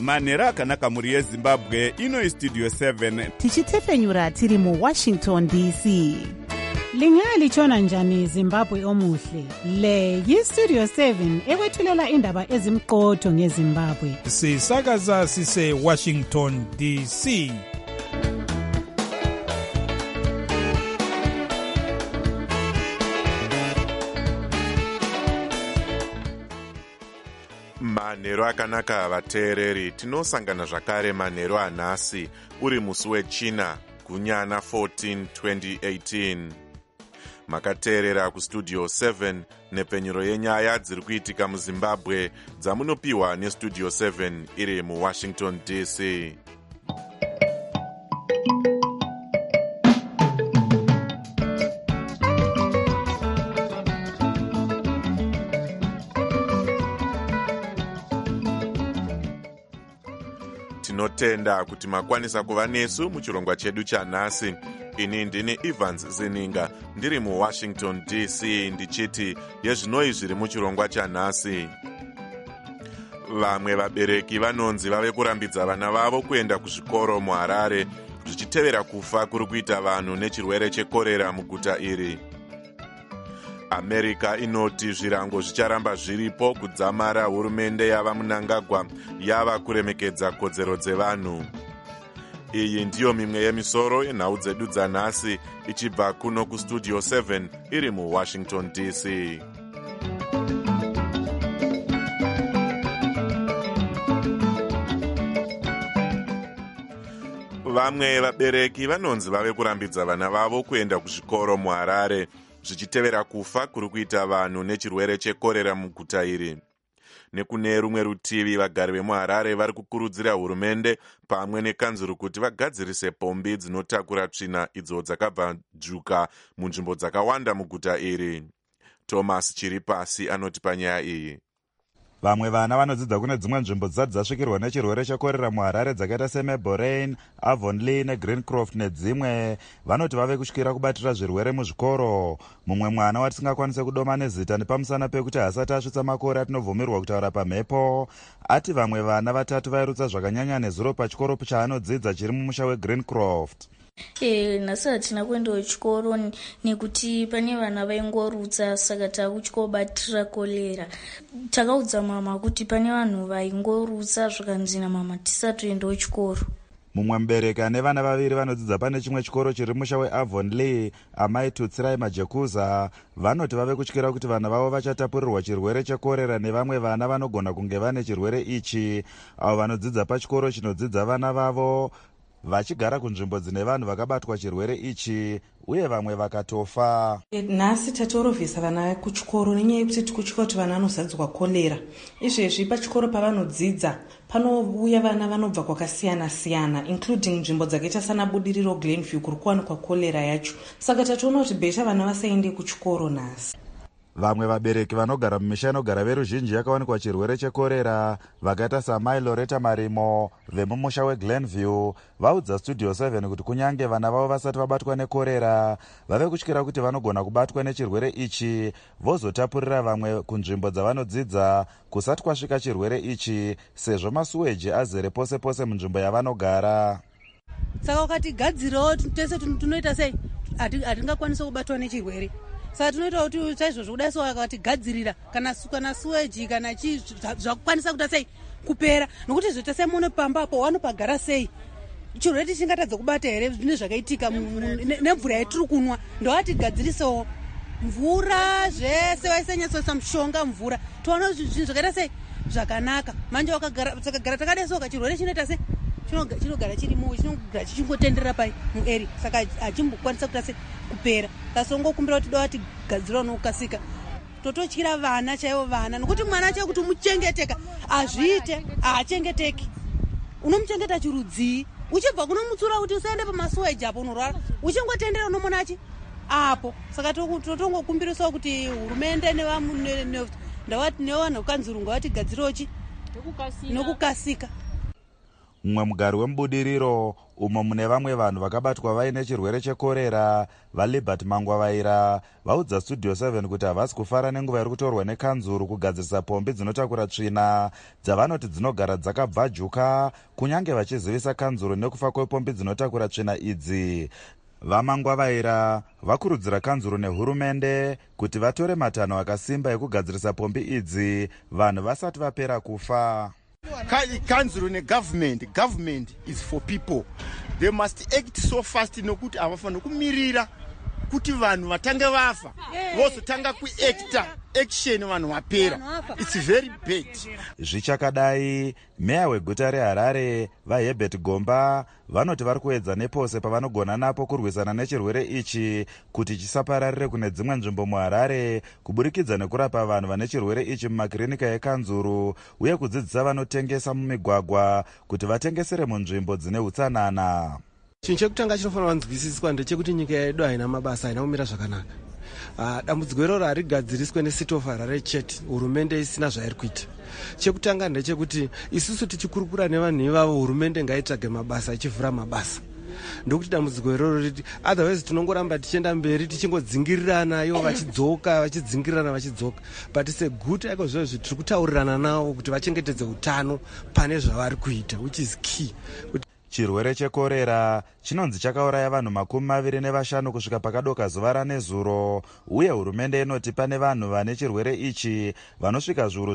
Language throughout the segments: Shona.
manhero akanaka mhuri yezimbabwe. Ino istudio 7 tichitefenyura tiri muWashington DC. Lingalitshona njani Zimbabwe omuhle? Le yistudio 7 ekwethulela indaba ezimqotho ngeZimbabwe. Sisakaza sise Washington DC. Manhero akanaka vateereri, tinosangana zvakare manhero anhasi uri musi weChina gunyana 14 2018. Makateerera kustudio 7 nepenyero yenyaya dziri kuitika muZimbabwe dzamunopiwa nestudio 7 iri muWashington DC. Tinotenda kuti makwanisa kuva nesu muchirongwa chedu chanhasi. Ini ndini Evans Zininga ndiri muWashington DC ndichiti yezvinoi zviri muchirongwa chanhasi. Vamwe vabereki vanonzi vave kurambidza vana vavo kuenda kuzvikoro muHarare zvichitevera kufa kuri kuita vanhu nechirwere chekorera muguta iri. America inoti zvirango zvicharamba zviripo kudzamara hurumende yava Mnangagwa yava kuremekedza kodzero dzevanhu. Iyi ndiyo mimwe yemisoro yenhau dzedu dzanhasi ichibva kuno kustudio 7 iri muWashington DC. Vamwe vabereki vanonzi vave kurambidza vana vavo kuenda kuzvikoro muHarare zvichitevera kufa kuri kuita vanhu nechirwere chekorera muguta iri. Nekune rumwe rutivi vagari vemuHarare vari kukurudzira hurumende pamwe nekanzuru kuti vagadzirise pombi dzinotakura tsvina idzo dzakabva dzvuka munzvimbo dzakawanda muguta iri. Thomas Chiripasi anoti panyaya iyi. Vamwe vana vanodzidza kune dzimwe nzvimbo dzisati dzasvikirwa nechirwere chekorera muHarare dzakaita seMeborain, Avonlea neGreencroft nedzimwe vanoti vave kusvikira kubatira zvirwere muzvikoro. Mumwe mwana watisingakwanise kudoma nezita nepamusana pekuti hasati asvitsa makore atinobvumirwa kutaura pamhepo ati vamwe vana vatatu vairutsa zvakanyanya nezuro pachikoro chaanodzidza chiri mumusha weGreencroft. Nhasi hatina kuendawo chikoro nekuti pane vana vaingorutsa saka takuchikobatira kolera. Takaudza mama kuti pane vanhu vaingorutsa zvakanzi namama tisatoendawo chikoro. Mumwe mubereki ane vana vaviri vanodzidza pane chimwe chikoro chiri musha weAvonlea, amai Tutsirai Majekuza, vanoti vave kutyira kuti vana vavo vachatapurirwa chirwere chekorera nevamwe vana vanogona kunge vane chirwere ichi. Avo vanodzidza pachikoro chinodzidza vana vavo vachigara kunzvimbo dzine vanhu vakabatwa chirwere ichi uye vamwe vakatofa. Nhasi tatorovhesa vana kuchikoro nenyaya yekuti tikutyira kuti vana vanozadzwa kolera. Izvezvi pachikoro pavanodzidza panouya vana vanobva kwakasiyana siyana including nzvimbo dzakaita sana Budiriro Glenview kuri kuwanikwa kolera yacho. Saka tatoona kuti bhesha vana vasaende kuchikoro nhasi. Vamwe vabereki vanogara mumisha inogara veruzhinji yakawanikwa chirwere chekorera vakaita samai Loretta Marimo vemumusha weGlenview vaudza studio 7 kuti kunyange vana vavo vasati vabatwa nekorera vave kutyira kuti vanogona kubatwa nechirwere ichi vozotapurira vamwe kunzvimbo dzavanodzidza kusati kwasvika chirwere ichi sezvo masuweji azere pose pose munzvimbo yavanogara. Saka ukatigadzirawo tese tunoita sei hatingakwanisa kubatwa nechirwere. Saka tunoita kuti saizvozvo kudai so akatigadzirira kana suweji kana chii zvakukwanisa kuita sei kupera nokuti zvoita sei muno pambapo wanopagara sei chirwere chingatadza kubata here zvine zvakaitika nemvura yatiri kunwa ndovatigadzirisawo mvura zvese vaisenyatsoisa mushonga mvura toona zvinhu zvakaita sei zvakanaka manje takagara takadai so chirwere chinoita sei chinogara chirimo chinogara chichingotenderera pai mueri saka hachimbokwanisa kuita sei kupera tasongokumbira kuti dawa tigadzira nokukasika tototyira vana chaivo vana nokuti mwana chaivo kuti umuchengeteka azviite haachengeteki unomuchengeta chirudzii uchibva kunomutsura kuti usaende pamasuweji apo unorwara uchingotendera unomonachi apo saka totongokumbirisawo kuti hurumende nevanhu kanzurungu vatigadzirawochi nokukasika. mumwe mugari wemubudiriro umo mune vamwe vanhu vakabatwa vaine chirwere chekorera vaLibert Mangwavaira vaudza Studio 7 kuti havasi kufara nenguva iri kutorwa nekanzuru kugadzirisa pombi dzinotakura tsvina dzavanoti dzinogara dzakabvajuka, kunyange vachizivisa kanzuru nekufa kwepombi dzinotakura tsvina idzi. VaMangwavaira vakurudzira kanzuru nehurumende kuti vatore matanho akasimba ekugadzirisa pombi idzi vanhu vasati vapera kufa. Kanzuru negovernment is for people. They must act so fast nokuti havafana kumirira kuti vanhu vatange vafa vozotanga kuacta action vanhu vapera. It's very bad. Zvichakadai, meya weguta reHarare vaHerbert Gomba vanoti vari kuedza nepose pavanogona napo kurwisana nechirwere ichi kuti chisapararire kune dzimwe nzvimbo muHarare kuburikidza nekurapa vanhu vane chirwere ichi mumakirinika ekanzuru uye kudzidzisa vanotengesa mumigwagwa kuti vatengesere munzvimbo dzine utsanana. Chinhu chekutanga chinofanira kunzwisiswa ndechekuti nyika yedu haina mabasa, haina kumira zvakanaka. Dambudziko iroro harigadziriswe necity of Harare chete, hurumende isina zvairi kuita. Chekutanga ndechekuti isusu tichikurukura nevanhu ivavo hurumende ngaitsvage mabasa ichivhura mabasa. Ndokuti dambudziko iroro riti otherwise tinongoramba tichienda mberi tichingodzingirirana ivo vachidzoka vachidzoka. But it's a good izvozvo tiri kutaurirana navo kuti vachengetedze utano pane zvavari kuita, which is key. Chirwere chekorera chinonzi chakauraya vanhu 25 kusvika pakadoka zuva ranezuro, uye hurumende inoti pane vanhu vane chirwere ichi vanosvika zviuru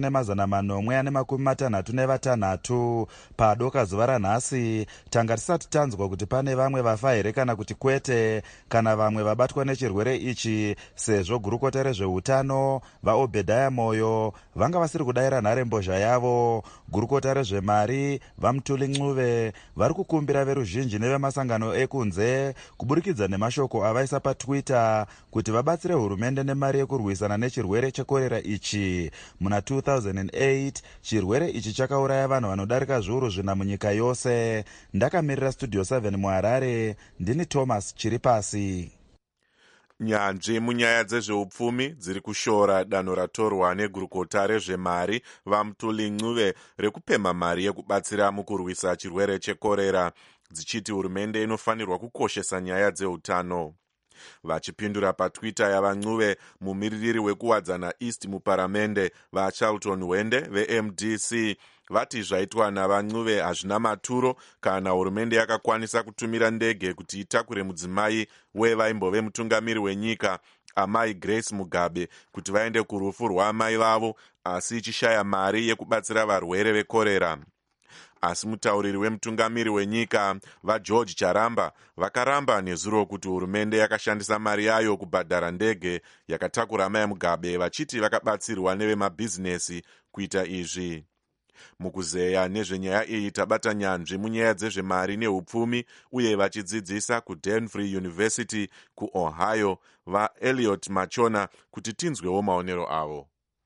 3,466 padoka zuva ranhasi. Tanga tisati tanzwa kuti pane vamwe vafa here kana kuti kwete, kana vamwe vabatwa nechirwere ichi, sezvo gurukota rezveutano vaObhedhaya Moyo vanga vasiri kudayira nharembozha yavo. Gurukota rezvemari vaMutuli Ncube vari kukumbira veruzhinji nevemasangano ekunze kuburikidza nemashoko avaisa paTwitter kuti vabatsire hurumende nemari yekurwisana nechirwere chekorera ichi. Muna 2008 chirwere ichi chakauraya vanhu vanodarika zviuru 4 munyika yose. Ndakamirira Studio 7 muHarare, ndini Thomas Chiripasi. Nyanzvi munyaya dzezveupfumi dziri kushora danho ratorwa negurukota rezvemari vaMutuli Ncube rekupemha mari yekubatsira mukurwisa chirwere chekorera, dzichiti hurumende inofanirwa kukoshesa nyaya dzeutano. Vachipindura paTwitter yavaNcube, mumiririri wekuwadzana East muparamende vaCharlton Wende veMDC vati zvaitwa navaNcube hazvina maturo kana hurumende yakakwanisa kutumira ndege kuti itakure mudzimai wevaimbove mutungamiri wenyika amai Grace Mugabe kuti vaende kurufu rwaamai vavo, asi ichishaya mari yekubatsira varwere vekorera. Asi mutauriri wemutungamiri wenyika vaGeorge Charamba vakaramba nezuro kuti hurumende yakashandisa mari yayo kubhadhara ndege yakatakura amai Mugabe, vachiti vakabatsirwa nevemabhizinesi kuita izvi. Mukuzeya nezvenyaya iyi tabata nyanzvi munyaya dzezvemari neupfumi uye vachidzidzisa kuDenfrey University kuOhio vaEliot Machona kuti tinzwewo maonero avo.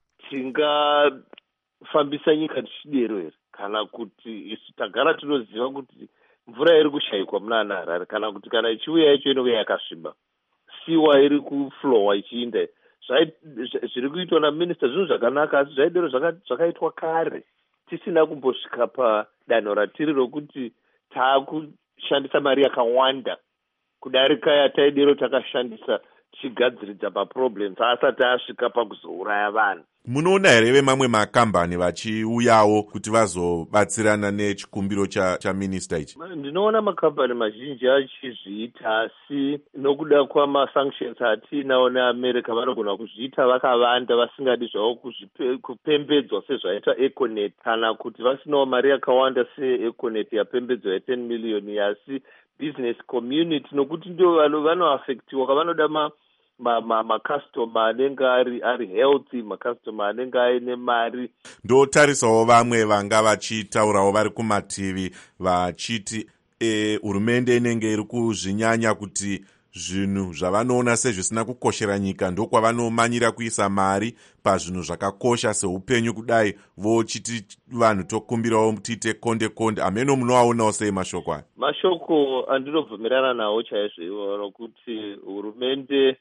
Tingafambisa nyika tichidero here kana kuti isu tagara tinoziva kuti mvura iri kushayikwa muna Harare, kana kuti kana ichiuya yacho inouya yakasviba, siwa iri kuflowa ichiinda. Zviri kuitwa naminista zvinhu zvakanaka, asi zvaidero zvakaitwa kare tisina kumbosvika padanho ratiri rokuti taakushandisa mari yakawanda kudarika yataidero takashandisa tichigadziridza maproblems asati asvika pakuzouraya vanhu. Munoona here vemamwe makambani vachiuyawo kuti vazobatsirana nechikumbiro chaminista ichi? Ndinoona makambani mazhinji achizviita, asi nokuda kwamasanctions atinawo neAmerica vanogona kuzviita vakavanda vasingadi zvavo kupembedzwa sezvaita Econet, kana kuti vasinawo mari yakawanda seEconet yapembedzwa ya10 million, asi business community, nokuti ndio vanoafektiwa kavanoda makastoma anenge ari healthy, makastoma anenge aine mari. Ndotarisawo vamwe vanga vachitaurawo vari kumativi vachiti hurumende inenge iri kuzvinyanya kuti zvinhu zvavanoona sezvisina kukoshera nyika ndokwavanomanyira kuisa mari pazvinhu zvakakosha seupenyu kudai, vochiti vanhu tokumbirawo tiite konde konde. Ameno munoaonawo sei mashoko aya? Mashoko andinobvumirana nawo chaizvo, nokuti hurumende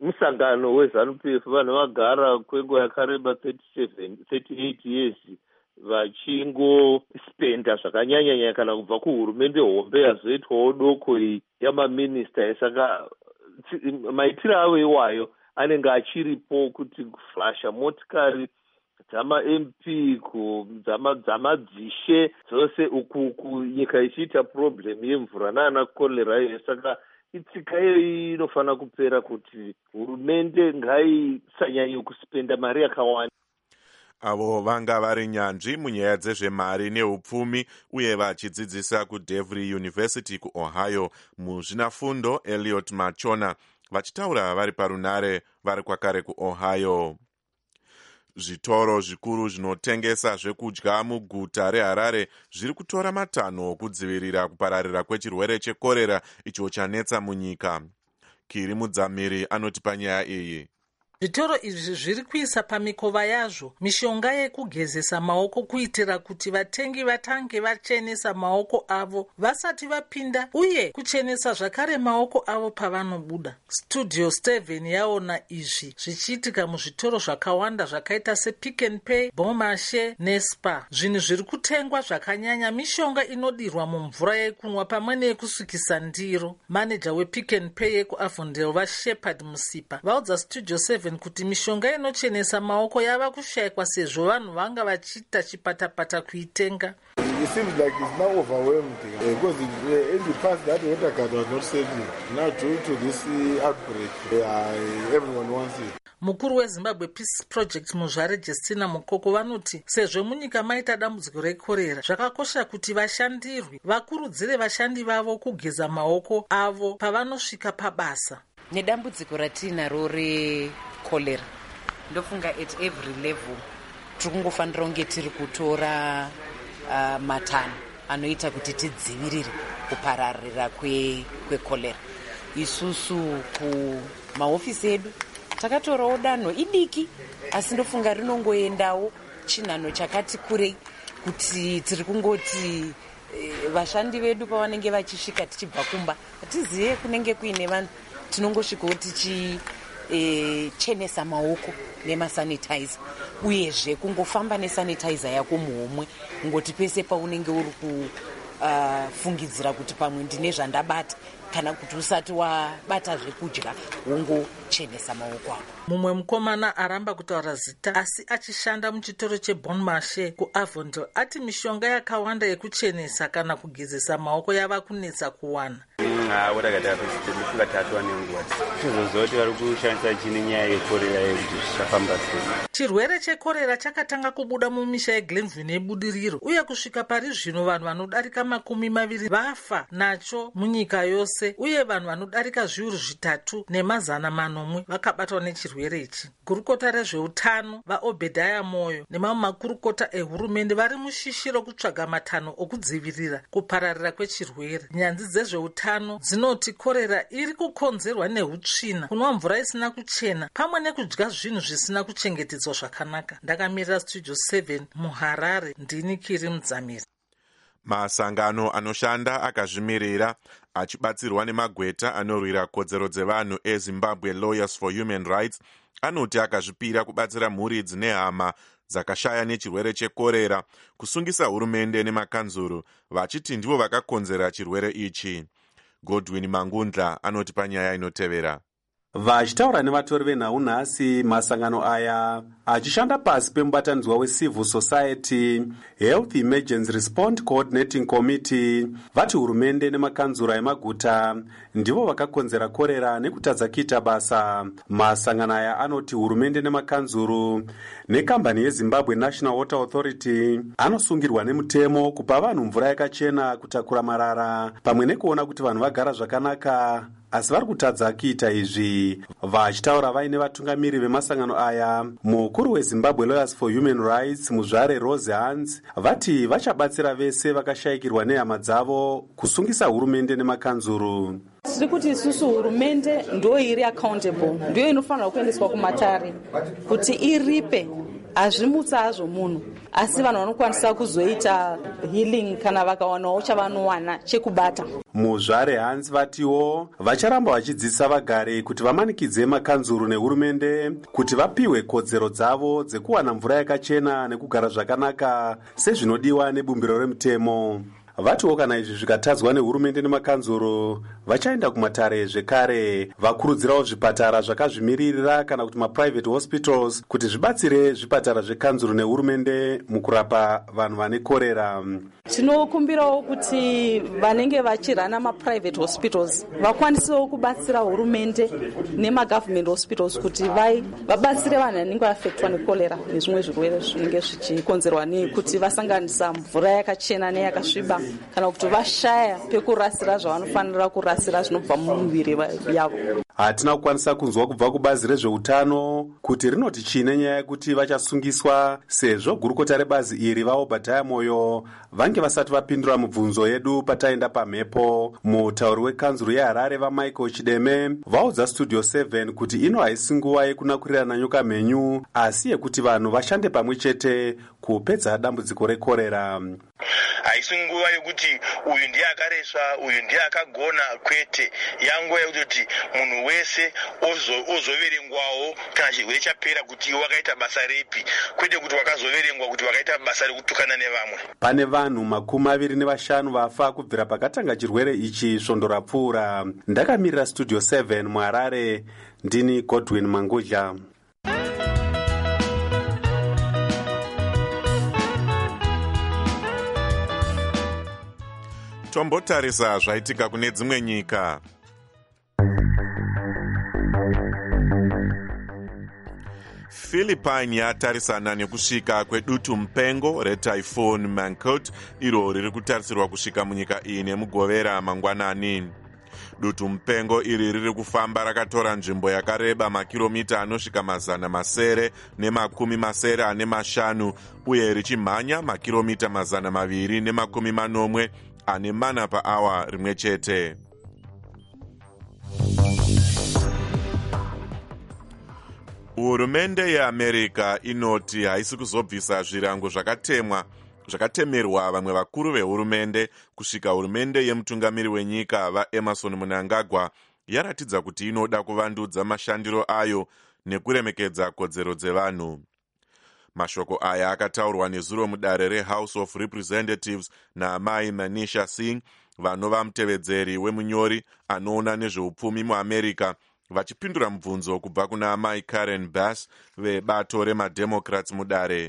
nemusangano weZANU-PF vanhu vagara kwenguva yakareba 38 years vachingospenda zvakanyanyanya kana kubva kuhurumende hombe yazoitwawo doko iyi yamaminista. Saka maitiro avo iwayo anenge achiripo kuti kuflasha motikari dzama-MP dzamadzishe dzose uku nyika ichiita problem yemvura nana kolera iyo. Saka itsika iyo inofanira kupera kuti hurumende ngaisanyanye kuspenda mari yakawanda. Avo vanga vari nyanzvi munyaya dzezvemari neupfumi uye vachidzidzisa kuDevry University kuOhio muzvinafundo Elliot Machona, vachitaura vari parunare vari kwakare kuOhio. Zvitoro zvikuru zvinotengesa zvekudya muguta reHarare zviri kutora matanho okudzivirira kupararira kwechirwere chekorera icho chanetsa munyika. Kiri Mudzamiri anoti panyaya iyi. Zvitoro izvi zviri kuisa pamikova yazvo mishonga yekugezesa maoko kuitira kuti vatengi vatange vachenesa maoko avo vasati vapinda uye kuchenesa zvakare maoko avo pavanobuda. Studio 7 yaona izvi zvichiitika muzvitoro zvakawanda zvakaita sePick n Pay, Bon Marché neSpar. Zvinhu zviri kutengwa zvakanyanya mishonga inodirwa mumvura yekunwa pamwe neyekusukisa ndiro. Maneja wePick n Pay yekuAvondale vaShepard Musipa vaudza Studio 7 kuti mishonga inochenesa maoko yava kushayikwa sezvo vanhu vanga vachiita chipatapata kuitenga. It seems like it's now overwhelmed because in the past that water card was not selling. Now due to this outbreak, everyone wants it. Mukuru weZimbabwe Peace Project muzvare Justina Mukoko vanoti sezvo munyika maita dambudziko rekorera zvakakosha kuti vashandirwi vakurudzire vashandi vavo kugeza maoko avo pavanosvika pabasa. Nedambudziko ratinaro rekorera ndofunga at every level tiri kungofanira kunge tiri kutora matanho anoita kuti tidzivirire kupararira kwekorera. Isusu kumahofisi edu takatorawo danho idiki asi ndofunga rinongoendawo chinhanho chakati kurei kuti tiri kungoti vashandi vedu pavanenge vachisvika tichibva kumba tizive kunenge kuine vanhu tinongosvikawo tichichenesa maoko nemasanitizer uyezve kungofamba nesanitizer yako muhomwe ngoti pese paunenge uri kufungidzira kuti pamwe ndine zvandabata kana kuti usati wabata zvekudya wongochenesa maoko ako. Mumwe mukomana aramba kutaura zita asi achishanda muchitoro cheBon Marché kuAvondale ati mishonga yakawanda yekuchenesa kana kugezesa maoko yava kunetsa kuwana. Chirwere chekorera chakatanga kubuda mumisha yeGlenview nebudiriro uye kusvika pari zvino vanhu vanodarika 20 vafa nacho munyika yose uye vanhu vanodarika 3,300 vakabatwa nechirwere ichi. Gurukota rezveutano vaObedhaya Moyo nemamwe makurukota ehurumende vari mushishiro kutsvaga matanho okudzivirira kupararira kwechirwere. Nyanzvi dzezveutano dzinoti korera iri kukonzerwa neutsvina, kunwa mvura isina kuchena pamwe nekudya zvinhu zvisina kuchengetedzwa zvakanaka. Ndakamirira Studio 7 muHarare, ndini Kiri Mudzamiri. Masangano anoshanda akazvimirira achibatsirwa nemagweta anorwira kodzero dzevanhu eZimbabwe Lawyers for Human Rights anoti akazvipira kubatsira mhuri dzine hama dzakashaya nechirwere chekorera kusungisa hurumende nemakanzuru vachiti ndivo vakakonzera chirwere ichi. Godwin Mangundla anoti panyaya inotevera. Vachitaura nevatori venhau nhasi, masangano aya achishanda pasi pemubatanidzwa weCivil Society Health Emergency Response Coordinating Committee vati hurumende nemakanzura emaguta ndivo vakakonzera korera nekutadza kuita basa. Masangano aya anoti hurumende nemakanzuru nekambani yeZimbabwe National Water Authority anosungirwa nemutemo kupa vanhu mvura yakachena, kutakura marara pamwe nekuona kuti vanhu vagara zvakanaka, asi vari kutadza kuita izvi. Vachitaura vaine vatungamiri vemasangano aya, mukuru weZimbabwe Lawyers for Human Rights muzvare Rose Hans vati vachabatsira vese vakashayikirwa nehama dzavo kusungisa hurumende nemakanzuru. Tiri kuti isusu hurumende ndo iri accountable, ndiyo inofanira kuendeswa kumatare kuti iripe hazvimutsa hazvo munhu, asi vanhu vanokwanisa kuzoita healing kana vakawanawo chavanowana chekubata. muzvare hanzi vatiwo vacharamba vachidzidzisa vagari kuti vamanikidze makanzuru nehurumende kuti vapiwe kodzero dzavo dzekuwana mvura yakachena nekugara zvakanaka sezvinodiwa nebumbiro remutemo. Vatiwo kana izvi zvikatadzwa nehurumende nemakanzuru vachaenda kumatare zvekare. Vakurudzirawo zvipatara zvakazvimiririra kana kuti maprivate hospitals kuti zvibatsire zvipatara zvekanzuru nehurumende mukurapa vanhu vane korera. Tinokumbirawo kuti vanenge vachirana maprivate hospitals vakwanisewo kubatsira hurumende nemagovernment hospitals kuti vabatsire vanhu vanenge vaafektwa nekorera nezvimwe zvirwere zvinenge zvichikonzerwa nekuti vasanganisa mvura yakachena neyakasviba kana kuti vashaya pekurasira zvavanofanira kurasira zvinobva mumiviri yavo. Hatina kukwanisa kunzwa kubva kubazi rezveutano kuti rinoti chine nyaya yekuti vachasungiswa sezvo gurukota rebazi iri vaObadiah Moyo vange vasati vapindura mibvunzo yedu pataenda pamhepo. Mutauri wekanzuru yeHarare vaMichael Chideme vaudza Studio 7 kuti ino haisi nguva yekunakurirana nyoka mhenyu asi yekuti vanhu vashande pamwe chete kupedza dambudziko rekorera. Haisi nguva yekuti uyu ndiye akareswa uyu ndiye akagona, kwete. Yanguva yekuti munhu wese ozoverengwawo kana chirwere chapera kuti wakaita basa repi, kwete kuti wakazoverengwa kuti wakaita basa rekutukana nevamwe. Pane vanhu 25 vafa kubvira pakatanga chirwere ichi svondo rapfuura. Ndakamirira Studio 7 muHarare, ndini Godwin Mangudya. Tombotarisa zvaitika kune dzimwe nyika. Philippine yatarisana nekusvika kwedutu mupengo reTyphoon Mangkhut iro riri kutarisirwa kusvika munyika iyi nemugovera mangwanani. Dutu mupengo iri riri kufamba rakatora nzvimbo yakareba makiromita anosvika 250 uye richimhanya makiromita 240 ane mana paawa rimwe chete. Hurumende yeAmerica inoti haisi kuzobvisa zvirango zvakatemerwa vamwe vakuru vehurumende kusvika hurumende yemutungamiri wenyika vaEmerson Mnangagwa yaratidza kuti inoda kuvandudza mashandiro ayo nekuremekedza kodzero dzevanhu. Mashoko aya akataurwa nezuro mudare reHouse of Representatives naamai Manisha Singh, vanova mutevedzeri wemunyori anoona nezveupfumi muAmerica, vachipindura mubvunzo kubva kuna amai Karen Bass vebato remademocrats mudare.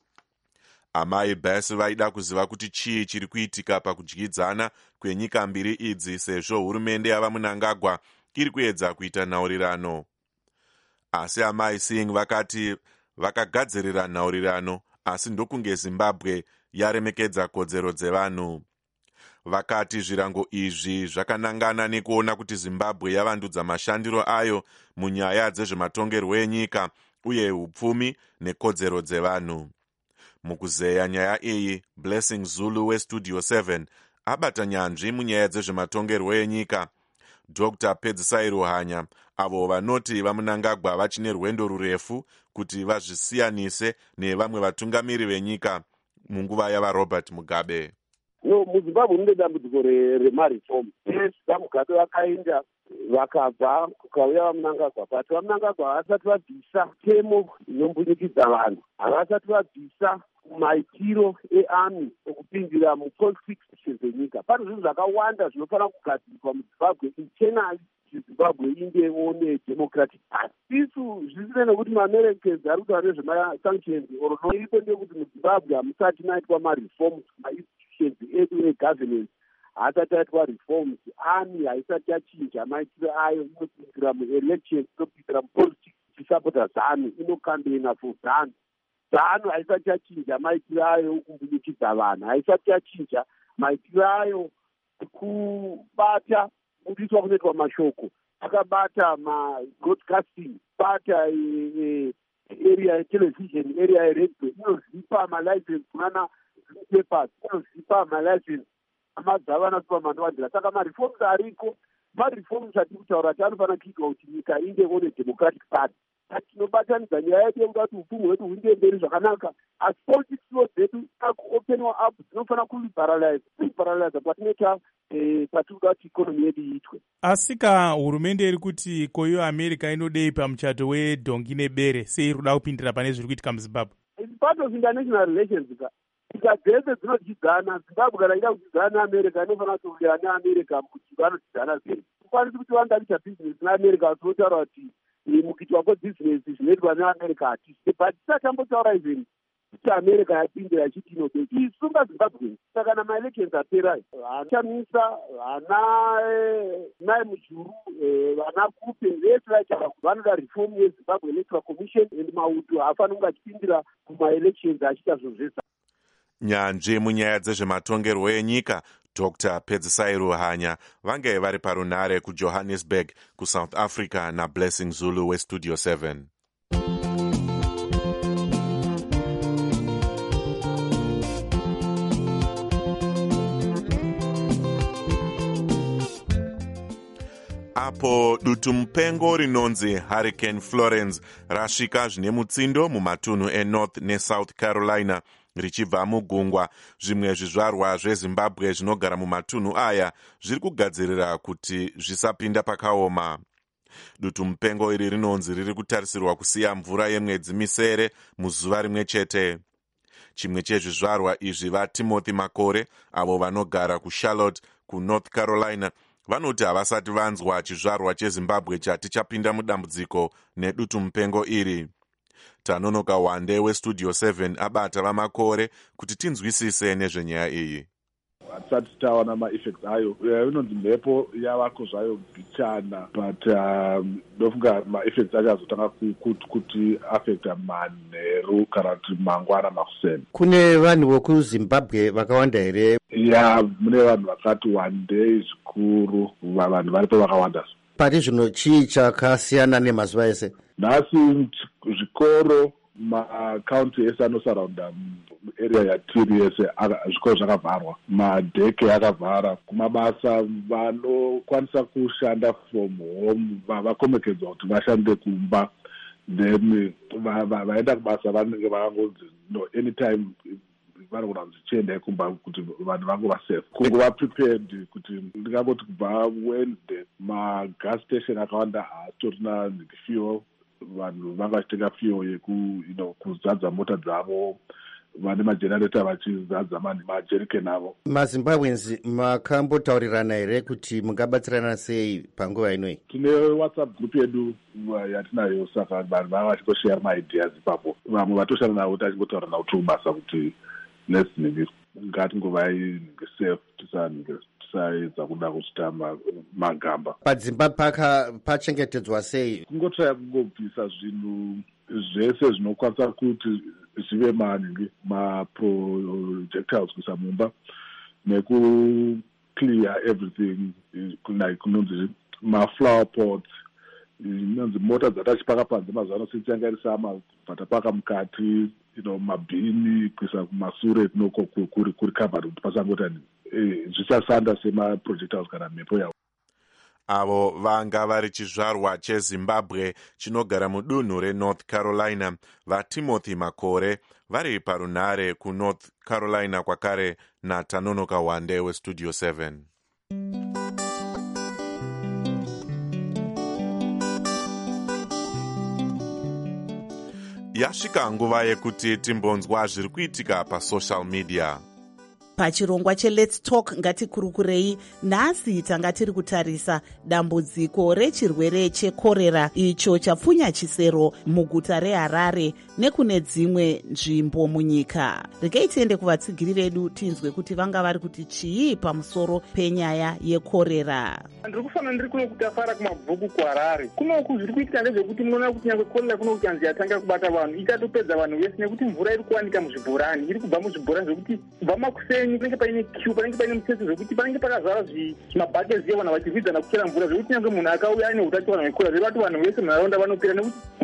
Amai Bass vaida kuziva kuti chii chiri kuitika pakudyidzana kwenyika mbiri idzi sezvo hurumende yava Mnangagwa iri kuedza kuita nhaurirano. Asi amai Singh vakati vakagadzirira nhaurirano asi ndokunge Zimbabwe yaremekedza kodzero dzevanhu. Vakati zvirango izvi zvakanangana nekuona kuti Zimbabwe yavandudza mashandiro ayo munyaya dzezvematongerwo enyika uye upfumi nekodzero dzevanhu. Mukuzeya nyaya iyi, Blessing Zulu weStudio 7 abata nyanzvi munyaya dzezvematongerwo enyika. Dr. Pedzisai Ruhanya avo vanoti vaMnangagwa vachine rwendo rurefu kuti vazvisiyanise nevamwe vatungamiri venyika munguva yavaRobert Mugabe. MuZimbabwe mune dambudziko remareform. vaMugabe vakaenda vakabva kukauya vaMnangagwa, but vaMnangagwa havasati vabvisa temo inombundikidza vanhu, havasati vabvisa maitiro earmy okupindira mupolitics dzenyika. Pane zvinhu zvakawanda zvinofanira kugadzirwa muZimbabwe internali Zimbabwe ingewo nedemocratic party. Isu zvisina nekuti maAmericans ari kutaura nezvemasanctions oro iripo ndekuti muZimbabwe hamusati maitwa mareforms mainstitutions edu egovernance, haasati aitwa reforms, army haisati yachinja maitiro ayo, inopindira muelections, inopindira mupolitics ichisapota ZANU, inokambena for ZANU. ZANU haisati yachinja maitiro ayo ekumbundikidza vanhu, haisati yachinja maitiro ayo ekubata kudiswa kunoitwa mashoko, akabata broadcasting, bata area television, area radio, inozipa malicense kunana newspapers, inozipa malicense amadzava nasupamandwandira. Saka mareforms ariko, mareforms ati kutaura kuti anofanira kuitwa kuti nyika ingewo nedemocratic party. tinobatanidza nyaya yedu yekuda kuti upfumi hwedu huende mberi zvakanaka, asi politics law dzedu akuopenwa up dzinofanira kuliberaliza kwatinoita patinoda kuti ikonomi yedu iitwe. Asika hurumende iri kuti koiyo America inodei pamuchato wedhongi nebere, sei iri kuda kupindira pane zviri kuitika muZimbabwe? It's part of international relations. Nyika dzese dzinodyidzana. Zimbabwe kana ida kudyidzana neAmerica inofanira kutowirirana neAmerica kuti vanodyidzana sei. Kukwanisi kuti vangaita business neAmerica vatotaura kuti mukuitwa kwebusiness zvinoitwa neAmerica hatisi, but tisatambotaura izveni kuti America yapindira achiti inobei isunga Zimbabwe. Saka kana maelections apera hanchamisa vana mujuru vana kupe vese vaitaura kuti vanoda reform yeZimbabwe Electoral Commission and mauto haafanira kunge achipindira kumaelections achiita zvozvesa. Nyanzvi munyaya dzezvematongerwo enyika Dr. Pedzisai Ruhanya vange vari parunare kuJohannesburg kuSouth Africa naBlessing Zulu weStudio 7. Apo dutu mupengo rinonzi Hurricane Florence rasvika zvine mutsindo mumatunhu eNorth neSouth Carolina richibva mugungwa, zvimwe zvizvarwa zveZimbabwe zvinogara mumatunhu aya zviri kugadzirira kuti zvisapinda pakaoma. Dutu mupengo iri rinonzi riri kutarisirwa kusiya mvura yemwedzi misere muzuva rimwe chete. Chimwe chezvizvarwa izvi vaTimothy Makore avo vanogara kuCharlotte kuNorth Carolina vanoti havasati vanzwa chizvarwa cheZimbabwe chati chapinda mudambudziko nedutu mupengo iri. Tanonoka Wande weStudio 7 abata vaMakore kuti tinzwisise nezvenyaya iyi. Hatisati taona ma-effects ayo. Inonzi mhepo yavako zvayo bichana, but ndofunga ma-effects acho azotanga kuti affecta manheru kana kuti mangwana makuseni. Kune vanhu vokuZimbabwe vakawanda here? Ya, mune vanhu vakati wandei zvikuru, vanhu varipo vakawanda. Pari zvino chii chakasiyana nemazuva ese? Nhasi zvikoro makaunti ese anosaraunda area yatiri yese zvikoro zvakavharwa, madheke akavhara. Kumabasa vanokwanisa kushanda from home vakomekedzwa kuti vashande kumba, then vaenda kubasa vanenge vakangonzi no anytime vanogona kuzichiendai kumba kuti vanhu vangova safe. Kungova prepared kuti ndingangoti kubva Wednesday magas station akawanda haatorina fuel, vanhu vanga vachitenga fuel kuzadza mota dzavo, vane magenerator vachizadza majerikeni avo. MaZimbabweans makambotaurirana here kuti mungabatsirana sei panguva inoi? Tine WhatsApp group yedu yatinayo, saka vanhu vanga vachingosheya maideas ipapo. Vamwe vatoshanda navo tachimbotaura navo tiri kuti ngatingovai safe, tisaedza kuda kuchita magamba. Padzimba pachengetedzwa sei? Kungotraya kungobvisa zvinhu zvese zvinokwanisa kuti zvive maprojectiles kuisa mumba, nekuklear everything, kunonzi maflower pots, inonzi mota dzatachipaka panze mazuva ano sitsanga irisa patapaka mukati, mabhini kuisa kumasure kunoko kuri covered kuti pasangota zvisasanda semaprojectiles kana mhepo yavo. Avo vanga vari chizvarwa cheZimbabwe chinogara mudunhu reNorth Carolina, vaTimothy Makore vari parunare kuNorth Carolina kwakare naTanonoka Wande weStudio 7. Yasvika nguva yekuti timbonzwa zviri kuitika pasocial media. Pachirongwa cheLet's Talk ngatikurukurei, nhasi tanga tiri kutarisa dambudziko rechirwere chekorera icho chapfunya chisero muguta reHarare nekune dzimwe nzvimbo munyika. Rekei tiende kuvatsigiri vedu tinzwe kuti vanga vari kuti chii pamusoro penyaya yekorera. Ndiri kufanira ndiri kuno kutafara kumabvuku kuHarare. Kunoku zviri kuitika ndezvekuti munoona kuti nyangwe korera kuno kuchanzi yatanga kubata vanhu ikatopedza vanhu vese, nekuti mvura iri kuwanika muzvibhorani, iri kubva muzvibhorani zvekuti kubva makuseni panenge paine queue, panenge paine mutsetse zvekuti panenge pakazara zvimabhakezi vanhu vachivhidzana kuchera mvura, zvekuti nyangwe munhu akauya ane utachiona hwekorera zvirati vanhu vese munharaunda vanopera, nekuti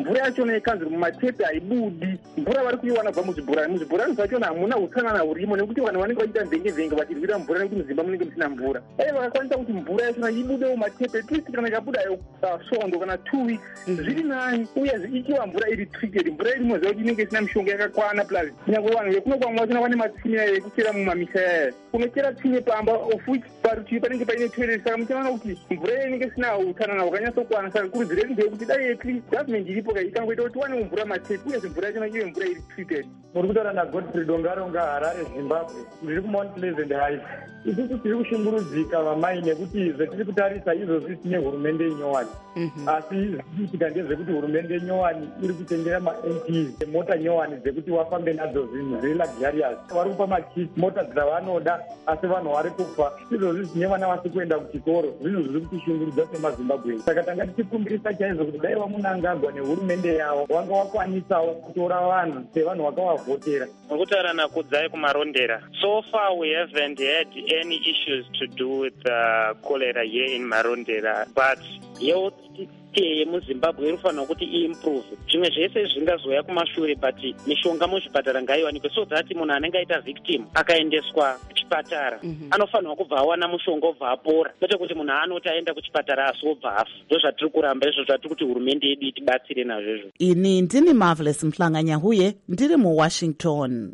mvura yachona ikanzwi mumatepe haibudi, mvura vari kuiwana kubva muzvibhorani. Muzvibhorani zvachona hamuna utsanana hurimo, nekuti vanhu vanenge vachiita mvenge vachirwira mvura nekuti muzimba munenge musina mvura. Dai vakakwanisa kuti mvura yachona ibude mumatepe twist, kana ikabudayo svondo kana 2 weeks zviri nani, uyezve ichiva mvura iri treated, mvura iri moziva kuti inenge isina mishonga yakakwana. Plus nyangwe vanhu vekuno kwamwe vachona vane matsime ekuchera mumamisha yaya, kunochera tsime pamba of which parutivi panenge paine toilet. Saka muchaona kuti mvura inenge isina utsanana hwakanyatsokwana. Saka kurudziro yedu ndeyekuti dai gavhmendi iripo ikangoita kuti tiwane mvura matepi, uyezve mvura yachona ive mvura iri treated. Muri kutaura nagodfrey dongaronga, Harare, Zimbabwe. Ndiri kumount pleasant heights. Isusu tiri kushungurudzika vamai nekuti zvetiri kutarisa izvozvi tine hurumende yenyowani, asi zviitika ndezvekuti hurumende yenyowani iri kutendera ma-MPs mota nyowani dzekuti wafambe nadzo zvinhu zveluxurious. Vari kupa makit mota dzavanoda, asi vanhu vari kufa. Izvozvi zvine vana vasi kuenda kuchikoro, zvinhu zviri kutishungurudza semazimbabwe. Saka tanga tichikumbirisa chaizvo kuti dai vamunangagwa nehurumende yavo wanga wakwanisawo kutora vanhu sevanhu vakavavhotera. Mukutaura nakudzai kumarondera. So far we haven't had any issues to do with cholera here in Marondera, but health yemuzimbabwe inofanira kuti iimprove. Zvimwe zvese zvingazoya kumashure, but mishonga muzvipatara ngaiwanikwe, so that munhu anenge aita victim akaendeswa kuchipatara anofanirwa kubva awana mushonga obva apora, kwete kuti munhu anoti aenda kuchipatara asi obva afa. Ndo zvatiri kuramba izvo, zvatiri kuti hurumende yedu itibatsire nazvo izvo. Ini ndini Marvelous Mhlanganyahuye, ndiri muWashington.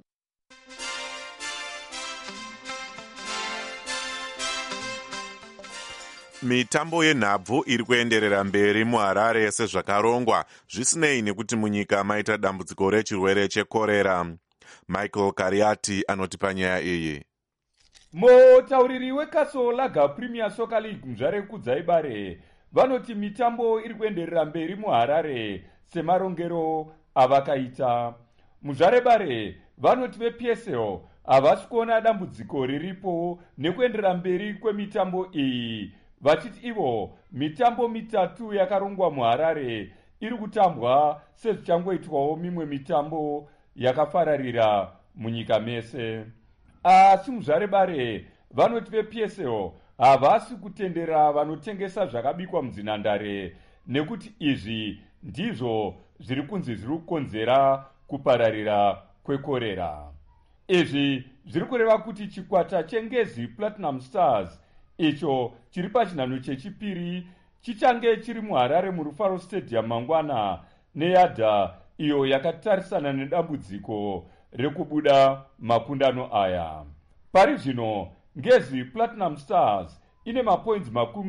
Mitambo yenhabvu iri kuenderera mberi muHarare sezvakarongwa, zvisinei nekuti munyika maita dambudziko rechirwere chekorera. Michael Kariati anotipa nyaya iyi. Mutauriri wekaSolaga Premier Soccer League Mzvare Kudzaibare vanoti mitambo iri kuenderera mberi muHarare semarongero avakaita. Muzvare Bare vanoti vePSL havasi kuona dambudziko riripo nekuenderera mberi kwemitambo iyi, vachiti ivo mitambo mitatu yakarongwa muHarare iri kutambwa sezvichangoitwawo mimwe mitambo yakafararira munyika mese. Asi Muzvare Bare vanoti vePSL havasi kutendera vanotengesa zvakabikwa mudzinhandare, nekuti izvi ndizvo zviri kunzi zviri kukonzera kupararira kwekorera. Izvi zviri kureva kuti chikwata cheNgezi Platinum Stars icho chiri pachinhano chechipiri chichange chiri muHarare muRufaro Stadium mangwana neYadha iyo yakatarisana nedambudziko rekubuda makundano aya. Pari zvino Ngezi Platinum Stars ine mapoints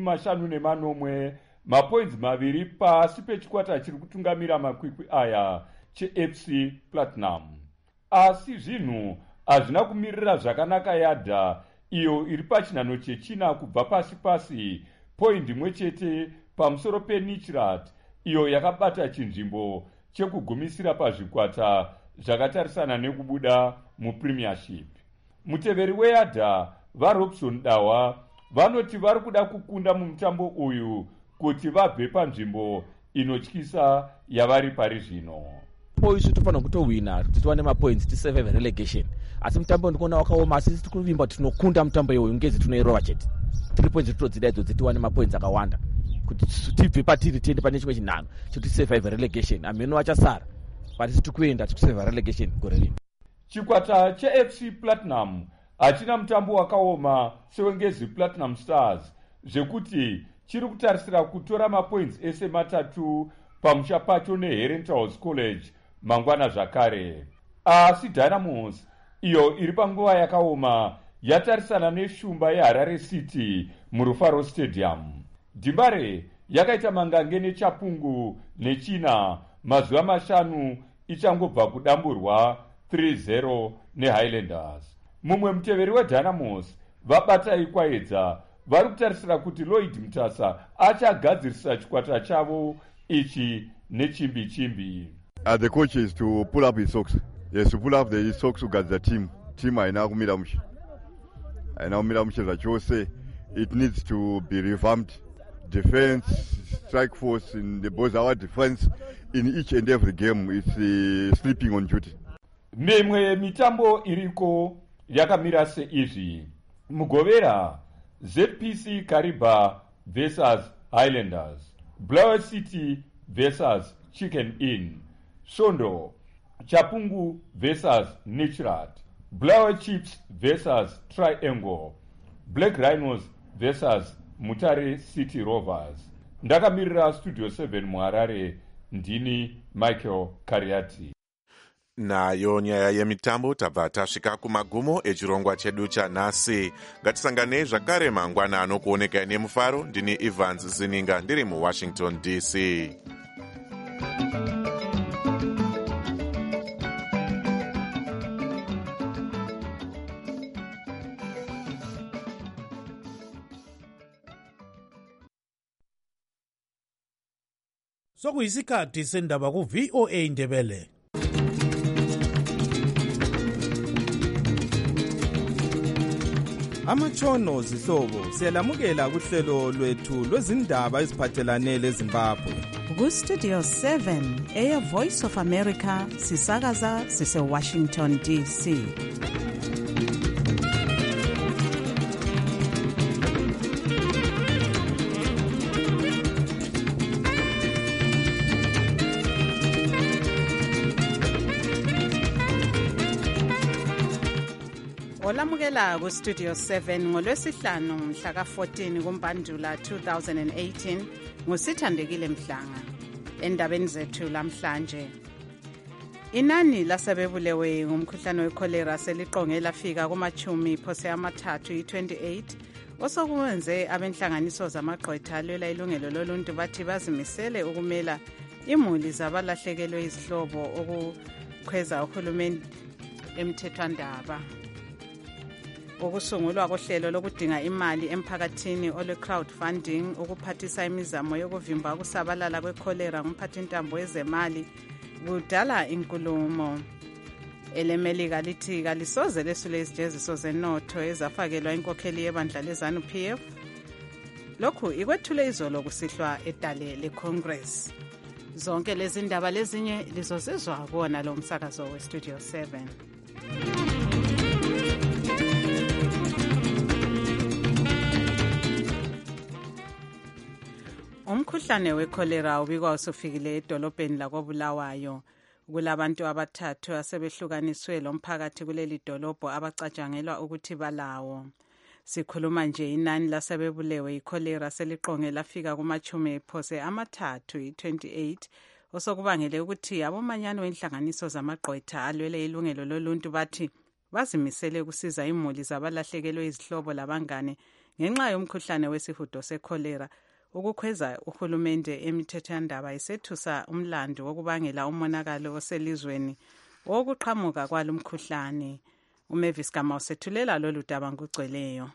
50 mapoints 2 pasi pechikwata chiri kutungamira makwikwi aya cheFC Platinum. Asi zvinhu hazvina kumirira zvakanaka Yadha iyo iri pachinhano chechina kubva pasi point imwe chete pamusoro peNichirat iyo yakabata chinzvimbo chekugumisira pazvikwata zvakatarisana nekubuda muPremiership. Muteveri weYadha vaRobson Dawa vanoti vari kuda kukunda mumutambo uyu kuti vabve panzvimbo inotyisa yavari pari zvino. Isu tofanira kutowina kuti tiwane mapoints tisurvive relegation, asi mutambo ndikuona wakaoma, asi tiri kuvimba kuti tinokunda mutambo iwoyu Ngezi tinoirova chete 3 points tinodzida idzo tiwane mapoints akawanda kuti tibve patiri tiende pane chimwe chinhano chekuti survive relegation. Ameno achasara but tiri kuenda tichisurvive relegation gore rino. Chikwata cheFC Platinum hachina mutambo wakaoma seweNgezi Platinum Stars, zvekuti chiri kutarisira kutora mapoints ese matatu pamusha pacho neHerentals College mangwana zvakare. Asi Dynamos iyo iri panguva yakaoma yatarisana neshumba yeHarare City muRufaro Stadium. Dhimbare yakaita mangange neChapungu nechina mazuva 5 ichangobva kudamburwa 3-0 neHighlanders. Mumwe muteveri weDynamos vabatai kwaedza vari kutarisira kuti Lloyd Mutasa achagadzirisa chikwata chavo ichi nechimbi. The coach is to pull up his socks. Yes, to pull up the socks to get the team. Team haina kumira mushe. Haina kumira mushe zvachose. It needs to be revamped. Defense, strike force in the both our defense in each and every game is sleeping on duty. Mimwe mitambo iriko yakamira seizvi. Mugovera ZPC Kariba versus Highlanders. Blower City versus Chicken Inn, Sondo, Chapungu versus Nichrat, Blower Chips versus Triangle, Black Rhinos versus Mutare City Rovers. Ndakamirira Studio 7 muHarare, ndini Michael Kariati. Nayo nyaya yemitambo tabva tasvika kumagumo echirongwa chedu chanhasi. Ngatisangane zvakare mangwana anokuoneka nemufaro. Ndini Evans Zininga ndiri muWashington DC. Sokuyisikhathi sendaba ku-VOA Indebele. Amatshono zihlobo siyalamukela kuhlelo lwethu lwezindaba eziphathelane leZimbabwe. Ku-Studio 7 Air Voice of America sisakaza sise-Washington DC. Olamukela ku-Studio 7 ngolwesihlanu mhla ka-14 kuMbandula 2018 nguSithandekile Mhlanga. Endabeni zethu lamhlanje, inani lasebebulewe ngumkhuhlane wekholera seliqonge lafika kumachumi phose amathathu i-28 osokuwenze abenhlanganiso zamagqwetha alwela ilungelo loluntu bathi bazimisele ukumela imuli zabalahlekelwe izihlobo okukhweza uhulumeni emthethwandaba. Ukusungulwa kohlelo lokudinga imali emphakathini olwe-crowdfunding ukuphathisa imizamo yokuvimba ukusabalala kwekholera ngumphathintambo wezemali kudala inkulumo. Elemelika lithi kalisoze lesule izijeziso zenotho ezafakelwa inkokheli yebandla leZANU-PF. Lokhu ikwethule izolo kusihlwa edale leCongress. Zonke lezi ndaba lezinye lizozizwa kuwona lo msakazo weStudio 7. Umkhuhlane wekholera ubikwa usufikile edolobheni lakoBulawayo. Kulabantu abathathu asebehlukaniswe lomphakathi kuleli dolobho abacatshangelwa ukuthi balawo. Sikhuluma nje inani lasebebulewe ikholera seliqonge lafika kumachumi phose amathathu i-28 osokubangele ukuthi abomanyano wenhlanganiso zamagqwetha alwele ilungelo loluntu bathi bazimisele ukusiza imuli zabalahlekelwe izihlobo labangane ngenxa yomkhuhlane wesihudo sekholera. Ukukhweza uhulumende emithethwandaba isethusa umlando wokubangela umonakalo oselizweni wokuqhamuka kwalomkhuhlane. uMavis Gama usethulela lolu daba ngokugcweleyo.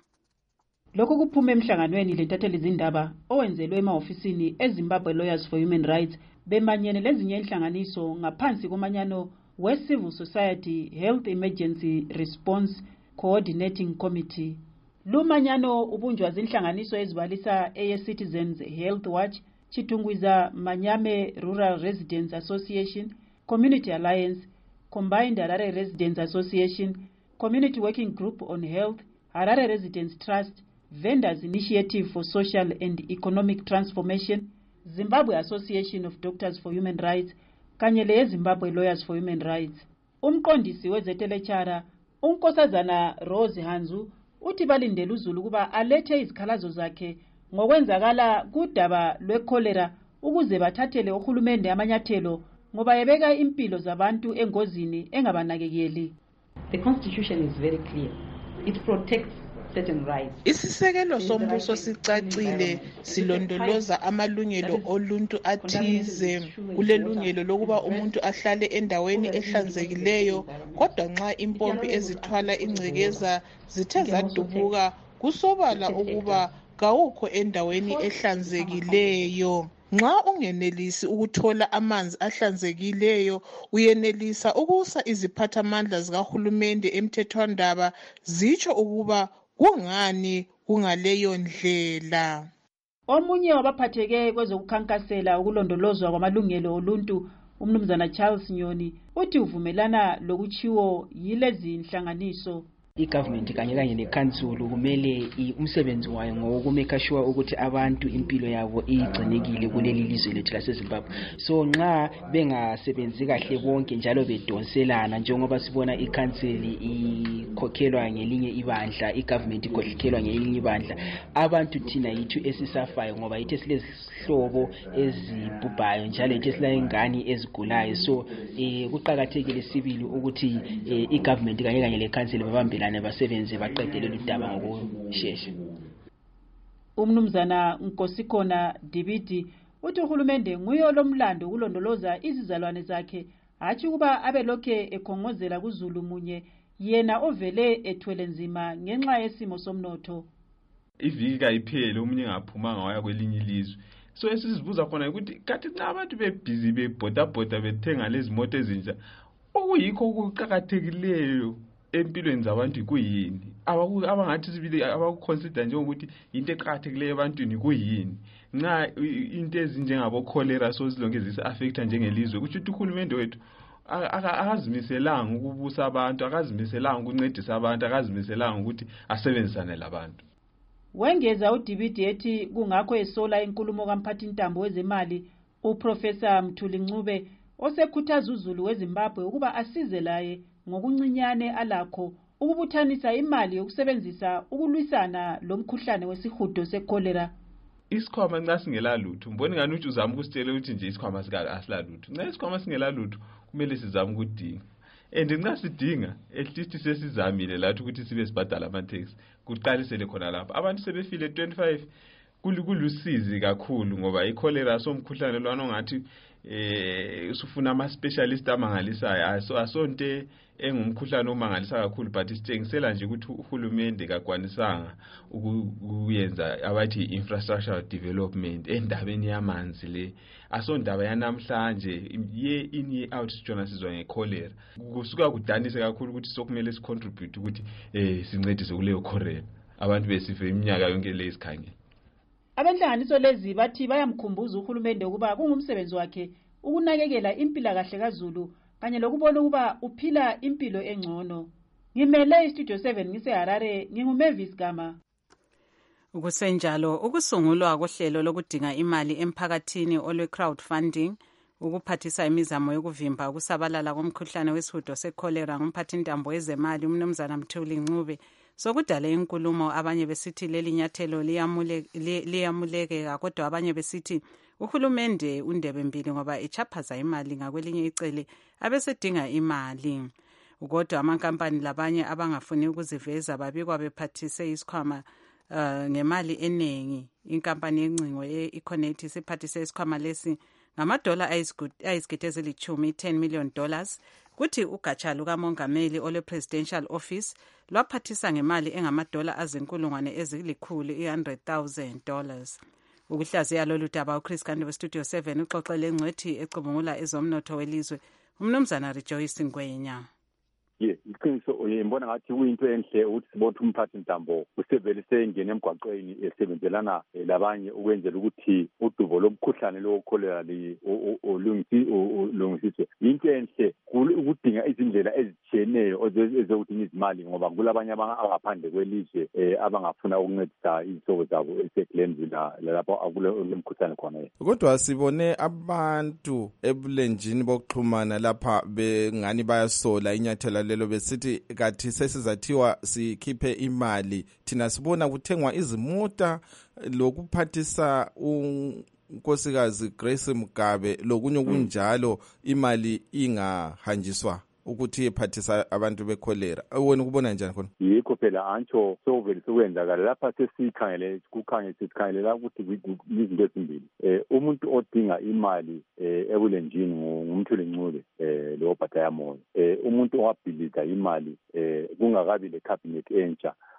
Lokhu kuphuma emhlanganweni lentatheli izindaba owenzelwe emahofisini eZimbabwe Lawyers for Human Rights bemanyene lezinye inhlanganiso ngaphansi komanyano we-Civil Society Health Emergency Response Coordinating Committee. Lumanyano ubunjwa zinhlanganiso ezibalisa Citizens Health Watch, Chitungwiza Manyame Rural Residents Association, Community Alliance, Combined Harare Residents Association, Community Working Group on Health, Harare Residents Trust, Vendors Initiative for Social and Economic Transformation, Zimbabwe Association of Doctors for Human Rights, kanye leZimbabwe Lawyers for Human Rights. Umqondisi wezetelechara uNkosazana Rose Hanzu uthi balindele uZulu kuba alethe izikhalazo zakhe ngokwenzakala kudaba lwekholera ukuze bathathele uhulumende amanyathelo ngoba yebeka impilo zabantu engozini engabanakekeli. The constitution is very clear. It protects certain rights. Isisekelo sombuso sicacile silondoloza amalungelo oluntu athize. Kulelungelo lokuba umuntu ahlale endaweni ehlanzekileyo, kodwa nxa impompi ezithwala ingcekeza zithe zadubuka kusobala ukuba kawukho endaweni ehlanzekileyo. Nxa ungenelisi ukuthola amanzi ahlanzekileyo, uyenelisa ukusa iziphathamandla zikahulumende emthethwandaba zitsho ukuba kungani kungaleyo ndlela. Omunye wabaphatheke kwezokukhankasela ukulondolozwa kwamalungelo oluntu, umnumzana Charles Nyoni, uthi uvumelana lokuchiwo yilezi inhlanganiso. i-government kanye nekhansulu kumele umsebenzi wayo ngokumeka sure ukuthi abantu impilo yabo igcinekile kuleli lizwe lethu laseZimbabwe. So nxa bengasebenzi kahle bonke njalo bedonselana njengoba sibona ikhanseli ikhokhelwa ngelinye ibandla, i-government ikhokhelwa ngelinye ibandla, abantu thina yithu esisafayo ngoba yithu silezihlobo ezibhubhayo njalo yithu silengane ezigulayo. So kuqakathekile sibili ukuthi i-government kanye lekhanseli babambelane basebenze baqedele ludaba ngokushesha. Umnumzana Nkosikhona Dibidi uthi uhulumende nguye lomlando ukulondoloza izizalwane zakhe, hatshi kuba abelokhe ekhongozela kuZulu munye yena ovele ethwele nzima ngenxa yesimo somnotho. Iviki kayiphele umunye ngaphumanga waya kwelinye ilizwe. So esizibuza khona ukuthi kathi nxa abantu bebhizi bebhoda bethenga lezi moto ezintsha, okuyikho okuqakathekileyo empilweni zabantu kuyini? Abangathi sibili abakuconsider njengokuthi into eqakathekileyo ebantwini kuyini? Nxa into ezinjengabo cholera so silonke zisa affecta njengelizwe, kuthi uhulumende wethu akazimiselanga ukubusa abantu, akazimiselanga ukuncedisa abantu, akazimiselanga ukuthi asebenzisane labantu. Wengeza uDibidi ethi kungakho esola inkulumo kamphathintambo wezemali uProfessor Mthuli Ncube osekhuthaza uZulu weZimbabwe ukuba asize laye ngokuncinyane alakho ukubuthanisa imali yokusebenzisa ukulwisana lomkhuhlane wesihudo secholera. Isikhwama nxa singela lutho, mbona ngani uthi uzama ukusitshela ukuthi nje isikhwama asila lutho. Nxa isikhwama singela lutho kumele sizame ukudinga. And nxa sidinga at least sesizamile lathi ukuthi sibe sibhadala ama-tax. Kuqalisele khona lapha. Abantu sebefile 25 kulusizi kakhulu ngoba icholera somkhuhlane lwana ongathi usufuna ama-specialist amangalisayo. Asonto engumkhuhlane omangalisa kakhulu, but sitshengisela nje ukuthi uhulumende kakwanisanga ukuyenza abathi infrastructural development endabeni yamanzi le. Asondaba yanamhlanje year in year out sijona sizwa ngecholera. Kusuka kudanise kakhulu ukuthi sokumele sicontribute ukuthi sincedise kuleyo cholera. Abantu besife iminyaka yonke le isikhangela. Abenhlanganiso lezi bathi bayamkhumbuza uhulumende ukuba kungumsebenzi wakhe ukunakekela impilo kahle kaZulu kanye lokubona ukuba uphila impilo engcono. Ngimele iStudio 7 ngiseHarare, nginguMavis Gama. Ukusenjalo ukusungulwa kohlelo lokudinga imali emphakathini olwe-crowdfunding ukuphathisa imizamo yokuvimba ukusabalala komkhuhlane wesihudo secholera ngumphathintambo wezemali uMnumzana Mthuli Ncube sokudala inkulumo. Abanye besithi leli nyathelo liyamulekeka, kodwa abanye besithi uhulumende undebe mbili ngoba echaphaza imali ngakwelinye icele abesedinga imali. Kodwa amankampani labanye abangafuni ukuziveza babikwa bephathise isikhwama ngemali eningi. Inkampani yencingo ye-Econet isiphathise isikhwama lesi ngamadola ayizigidi ezilithumi, $10 million. Kuthi ugatsha lukamongameli ole-presidential office lwaphathisa ngemali engamadola azinkulungwane ezilikhulu $100,000. Ukuhlaziya lolu daba uChris Kandi weStudio 7 uxoxele engcwethi ecubungula ezomnotho welizwe uMnumzana Rejoice Ngwenya. Iqiniso uyembona ngathi kuyinto enhle ukuthi sibone umphathintambo usevele sengena emgwaqweni esebenzelana labanye ukwenzela ukuthi udubo lomkhuhlane lokholera ulungisiswe. Into enhle ukudinga izindlela ezitshiyeneyo ezokudinga izimali ngoba kulabanye abangaphandle kwelizwe abangafuna ukuncedisa izihlobo zabo eseGlenville lapho akulomkhuhlane khona. Kodwa sibone abantu ebulenjini bokuxhumana lapha bengani bayasola inyathela lelo besithi kathi sesizathiwa sikhiphe imali, thina sibona kuthengwa izimota lokuphathisa unkosikazi Grace Mugabe lokunye kunjalo, imali ingahanjiswa ukuthi iphathisa abantu becholera. Wena ukubona njani khona? Yikho phela antsho sovele sokwenzakala lapha sesikhangele sikhangelela ukuthi izinto ezimbili. Umuntu odinga imali ebulenjini ngumthuli Ncube lo Bhatayamoyo. Umuntu owabhiliza imali kungakabi le cabinet entsha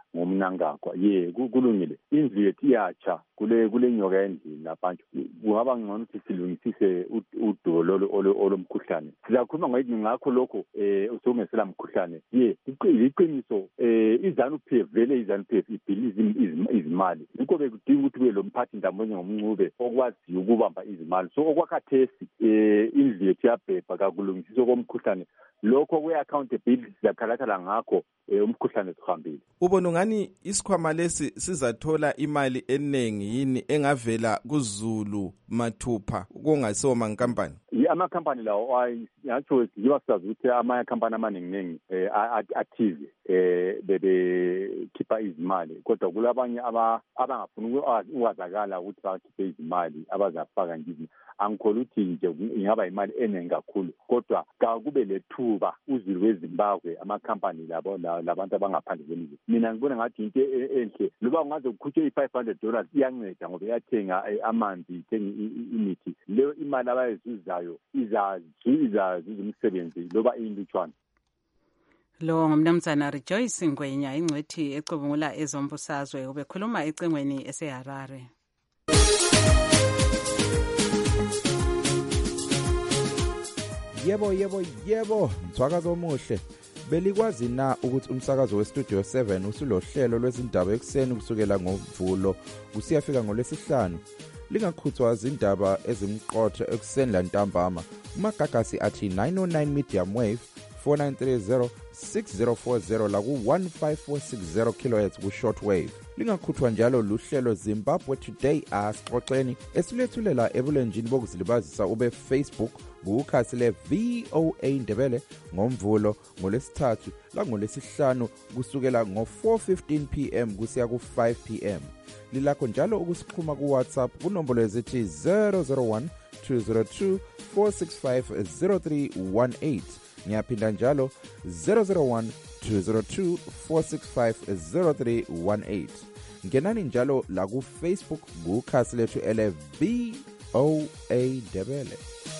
ngomnangagwa kulungile indlu yethu iyatsha kule nyoka endlini labantu kungaba ngcono ukuthi silungisise udubo olomkhuhlane sizakhuluma ngakho lokho usungesela mkhuhlane iqiniso iZANU-PF vele iZANU-PF ibhiliza izimali yikho bekudinga ukuthi kube lo mphathi ndawonye ngomncube okwaziyo ukubamba izimali so okwakhathesi indlu yethu yabhebha kakulungisiswa komkhuhlane lokho kwe-accountability sizakhalathala ngakho umkhuhlane uhambile. Ubona ungani isikhwama lesi sizathola imali eningi yini engavela kuZulu mathupha kungasoma nkampani? Amakhampani lawo yatsho yiwa sazi ukuthi amakhampani amaningi athize bebekhipha izimali kodwa kulabanye abangafuni ukwazakala ukuthi bakhiphe izimali abazafaka ngizini angikholwa ukuthi nje ingaba imali eningi kakhulu kodwa kube lethuba uZulu weZimbabwe amakhampani labantu abangaphandle kwelizwe mina ngibona ngathi into enhle loba ungaze kukhutshwe $500 iyanceda ngoba iyathenga amanzi ithenga imithi leyo imali abayizuzayo izazuza umsebenzi loba iyilutshwana. Lo ngumnumzana Rejoice Ngwenya ingcwethi ecubungula ezombusazwe ubekhuluma ecingweni eseHarare. Yebo, mthwakazo omuhle. Belikwazi na ukuthi umsakazo weStudio 7 usulohlelo lwezindaba ekuseni kusukela ngoMvulo kusiyafika ngoLwesihlanu. Lingakhuthwa izindaba ezimqotho ekuseni lantambama. Umagagasi athi 909 medium wave 4930 6040 la ku 15460 kHz ku shortwave. Lingakhuthwa njalo luhlelo Zimbabwe Today asixoxeni esilethulela ebulenjini bokuzilibazisa ube Facebook kukhasi le VOA Ndebele ngoMvulo ngoLesithathu la ngoLesihlanu kusukela ngo4:15 PM kusiya ku5 PM. Lilakho njalo ukusixhuma ku WhatsApp kunombolo ezithi 001 202 465 0318. Ngiyaphinda njalo 001 202 465 0318. Ngenani njalo la ku Facebook kukhasi lethu ele VOA Ndebele.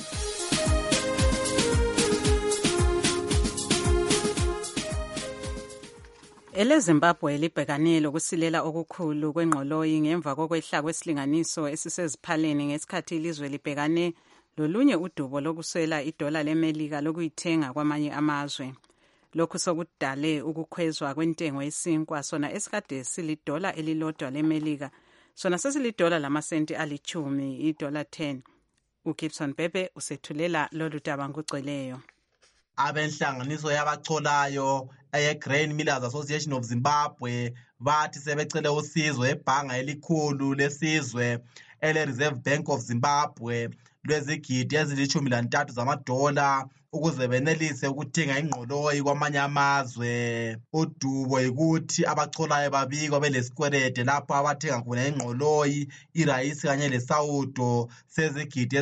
EleZimbabwe libhekane lokusilela okukhulu kwengqoloyi ngemva kokwehla kwesilinganiso esiseziphaleni ngesikhathi ilizwe libhekane lolunye udubo lokuswela idola leMelika lokuyithenga kwamanye amazwe. Lokhu sokudale ukukhwezwa kwentengo yesinkwa sona esikade silidola elilodwa leMelika sona sesilidola lamasenti ali10 $10. uGibson Bebe usethulela lolu daba ngokugcweleyo. Abenhlanganiso yabacholayo eyeGrain Millers Association of Zimbabwe bathi sebecele usizo ebhanga elikhulu lesizwe ele-Reserve Bank of Zimbabwe lwezigidi ezili-13 zamadola ukuze benelise ukuthenga ingqoloyi kwamanye amazwe. Udubo yikuthi abacholayo babikwa belesikwelede lapho abathenga khona ingqoloyi, irayisi kanye lesawudo sezigidi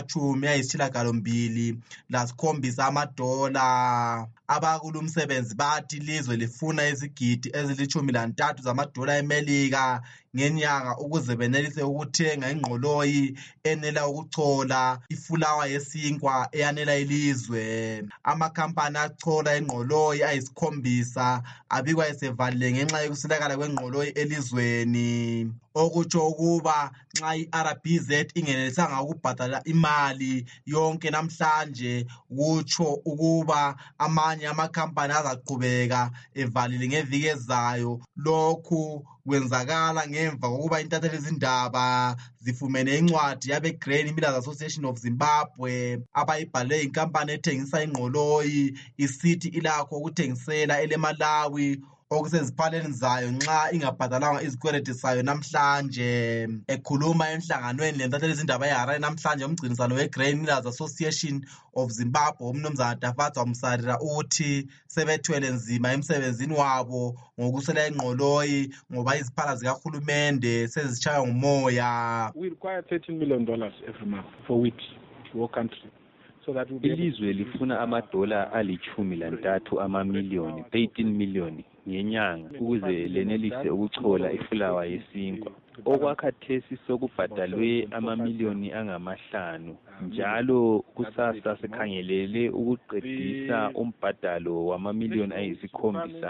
ezingama-17 amadola. Abakulumsebenzi bathi ilizwe lifuna izigidi ezili-13 zamadola eMelika ngenyanga ukuze benelise ukuthenga ingqoloyi enela ukuchola ifulawa yesinkwa eyanela ilizwe. Amakhampani achola ingqoloyi ayi7 abikwa esevalile ngenxa yokuswelakala kwengqoloyi elizweni. Okutsho ukuba nxa iRBZ ingenelisanga ukubhadala imali yonke namhlanje kutsho ukuba amanye amakhampani azaqhubeka evalile ngeviki ezayo. Lokhu kwenzakala ngemva kokuba intatheli zindaba zifumene incwadi yabeGrain Millers Association of Zimbabwe abayibhale inkampani ethengisa ingqoloyi isithi ilakho ukuthengisela eleMalawi okuseziphaleni zayo nxa ingabhadalanga izikweleti sayo namhlanje. Ekhuluma enhlanganweni lentatheli zindaba eHarare namhlanje umgcinisano weGrain Millers Association of Zimbabwe umnumzana Dafatsa Msarira uthi sebethwele nzima emsebenzini wabo ngokuswela ingqoloyi ngoba iziphala zikahulumende sezitshaywa ngumoya. We require $13 million every month for wheat to our country. Ilizwe lifuna amadola ali-13 amamiliyoni, 18 miliyoni ngenyanga ukuze lenelise ukuchola ifulawa yesinkwa. Okwakhathesi sokubhadalwe amamiliyoni angama5 njalo kusasa sikhangelele ukuqedisa umbhadalo wamamiliyoni ayi7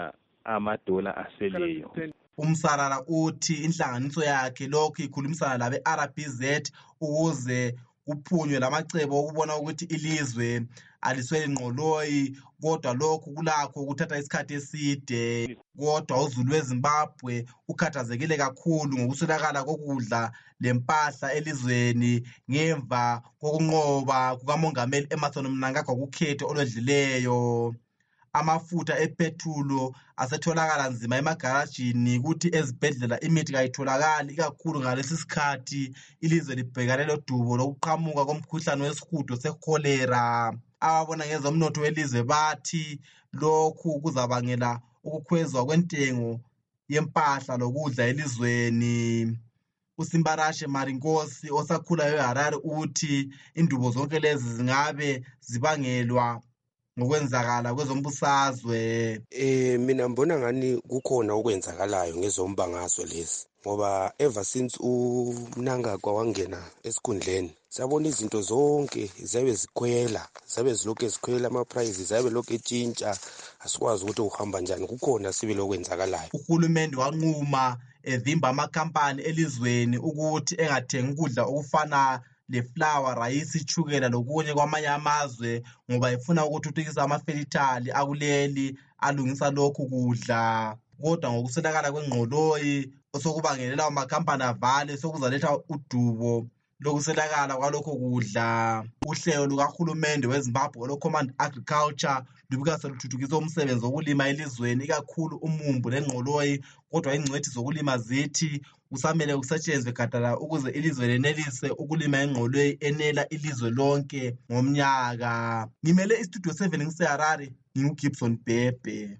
amadola aseleyo. Umsarara uthi inhlanganiso yakhe lokhu ikhulumisana labe-RBZ ukuze kuphunywe lamacebo okubona ukuthi ilizwe alisweli ngqoloyi, kodwa lokhu kulakho ukuthatha isikhathi eside. Kodwa uzulu weZimbabwe ukhathazekile kakhulu ngokuswelakala kokudla lempahla elizweni ngemva kokunqoba kukamongameli Emmerson Mnangagwa kukhetho olwedlileyo. Amafutha epethulo asetholakala nzima emagarajini, kuthi ezibhedlela imithi kayitholakali, ikakhulu ngalesi sikhathi ilizwe libhekane lodubo lokuqhamuka komkhuhlane wesihudo sekholera. Ababona ngezomnotho welizwe bathi lokhu kuzabangela ukukhwezwa kwentengo yempahla lokudla elizweni. uSimbarashe Marinkosi osakhulayo eHarare uthi indubo zonke lezi zingabe zibangelwa ngokwenzakala kwezombusazwe. Mina mbona ngani kukhona okwenzakalayo ngezombangazwe lezi, ngoba ever since uMnangagwa wangena esikhundleni siyabona izinto zonke zabe zikhwela, zabe zilokhu zikhwela, ama-prices zabe lokhu etshintsha, asikwazi ukuthi uhamba njani. Kukhona sibili okwenzakalayo. Uhulumende wanquma evimba amakhampani elizweni ukuthi engathengi ukudla okufana leflower, rayisi, ichukela lokunye kwamanye amazwe ngoba efuna ukuthuthukisa amafektali akuleli alungisa lokhu kudla. Kodwa ngokuswelakala kwengqoloyi osokubangelela amakhampani avale sokuzaletha udubo lokuswelakala kwalokho kudla. Uhlelo lukahulumende weZimbabwe olo-Command Agriculture lubika seluthuthukisa umsebenzi wokulima elizweni, ikakhulu umumbu lengqoloyi, kodwa ingcwethi zokulima zithi kusamele kusetshenzwe gadala ukuze ilizwe lenelise ukulima ingqoloyi enela ilizwe lonke ngomnyaka. Ngimele istudio 7 ngiseHarare, nginguGibson Bhebhe.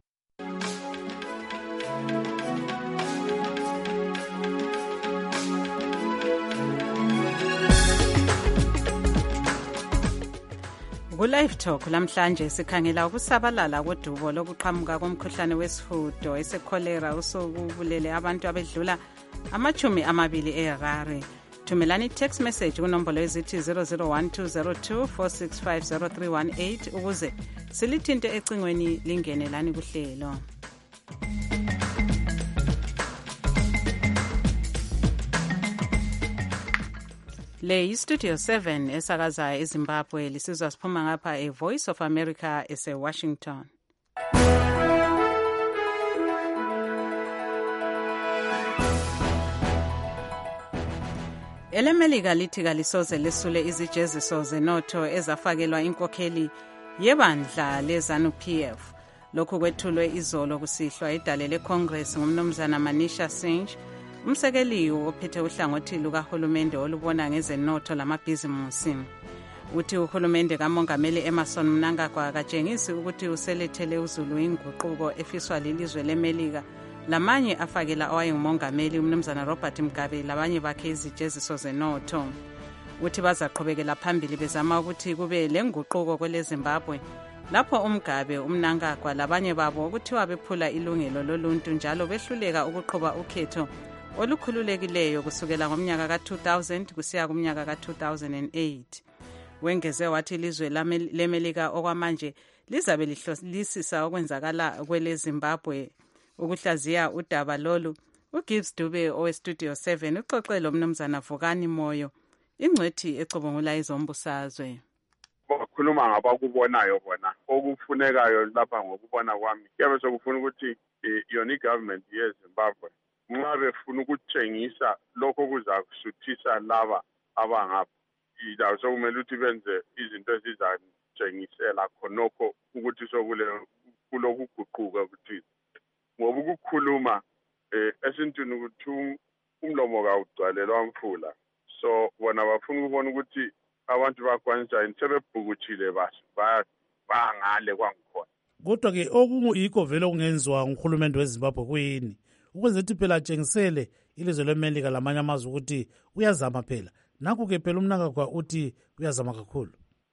Ku-Live Talk lamhlanje sikhangela ukusabalala kodubo lokuqhamuka komkhuhlane wesihudo esekholera osokubulele abantu abedlula 20 eHarare. Thumelani text message kunombolo ezithi 001202465038 ukuze silithinte ecingweni lingenelani kuhlelo. Le iStudio 7 esakaza eZimbabwe lisizwa siphuma ngapha eVoice of America eseWashington. EleMelika lithi kalisoze lesule izijeziso zenotho ezafakelwa inkokheli yebandla leZANU-PF. Lokhu kwethulwe izolo kusihlwa idale leCongress ngumnumzana Manisha Singh, umsekeli ophethe uhlangothi lukahulumende olubona ngezenotho lamabhizimusi. Uthi uhulumende kamongameli Emmerson Mnangagwa akatshengisi ukuthi uselethele uzulu inguquko efiswa lilizwe leMelika, lamanye afakela owayengumongameli umnumzana Robert Mugabe labanye bakhe izijeziso zenotho. Uthi bazaqhubekela phambili bezama ukuthi kube lenguquko kweleZimbabwe lapho uMgabe, uMnangagwa labanye babo kuthiwa bephula ilungelo loluntu njalo behluleka ukuqhuba ukhetho olukhululekileyo kusukela ngomnyaka ka-2000 kusiya kumnyaka ka-2008. Wengeze wathi ilizwe leMelika okwamanje lizabe lihlolisisa okwenzakala kweleZimbabwe. Ukuhlaziya udaba lolu, uGibbs Dube oweStudio 7 uxoxele umnumzana Vukani Moyo, ingcwethi ecubungula izombusazwe. Bakhuluma ngabakubonayo bona okufunekayo lapha ngokubona kwami kuyabe sokufuna ukuthi yona igovernment yeZimbabwe nxa befuna ukutshengisa lokho kuzakusuthisa laba abangapha, yilapho sokumele ukuthi benze izinto ezizatshengisela khonokho ukuthi kulokuguquka ukuthi ngoba ukukhuluma esintwini ukuthi umlomo kawugcwalelwa umfula. So bona bafuna ukubona ukuthi abantu bakwanjani sebebhukutshile bangale kwangikhona. Kodwa-ke okuyikho vele okungenziwa nguhulumende weZimbabwe kuyini ukuze ukuthi phela atshengisele ilizwe leMelika lamanye amazwe ukuthi uyazama phela. Nakho-ke phela uMnangagwa uthi uyazama kakhulu.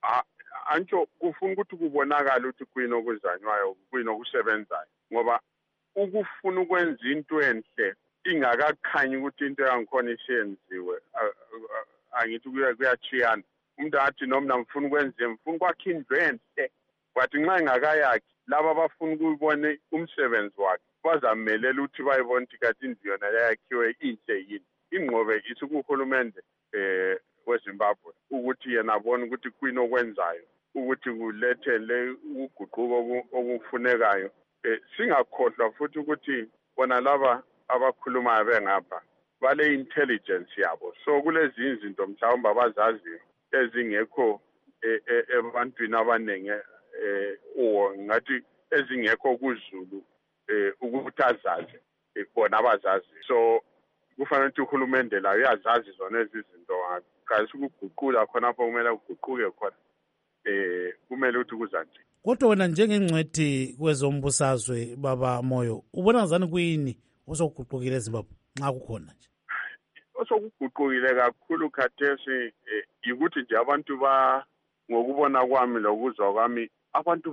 Antsho kufuna ukuthi kubonakale ukuthi kuyini okuzanywayo, kuyini okusebenzayo, ngoba ukufuna ukwenza into enhle ingakakhanyi ukuthi into yangikhona isiyenziwe, angithi kuyachiyana. Umuntu athi noma ngifuna ukwenza, ngifuna ukwakha indlu enhle, but nxa ingakayakhi laba abafuna ukubona umsebenzi wakhe bazamelela ukuthi bayibona ukuthi kathi indlu yona yakhiwe inhle yini. Ingqobe isukuhulumende weZimbabwe ukuthi yena abone ukuthi kuyini okwenzayo ukuthi kulethele ukuguquko okufunekayo. Singakhohlwa futhi ukuthi bona laba abakhulumayo bengapha bale intelligence yabo. So kulezi izinto mhlawumbe abazaziyo ezingekho ebantwini abaningi ngathi ezingekho kuZulu ukuthi azazi bona abazazi. So kufanele ukuthi uhulumende la uyazazi zona ezizinto kazi ukuguqula khona apho kumele uguquke khona kumele ukuthi kuzanje. Kodwa wena njengengcwethi kwezombusazwe baba Moyo ubona ngazani kuyini osokuguqukile eZimbabwe nxa kukhona nje? Osokuguqukile kakhulu khathesi ukuthi nje abantu ngokubona kwami lokuzwa kwami abantu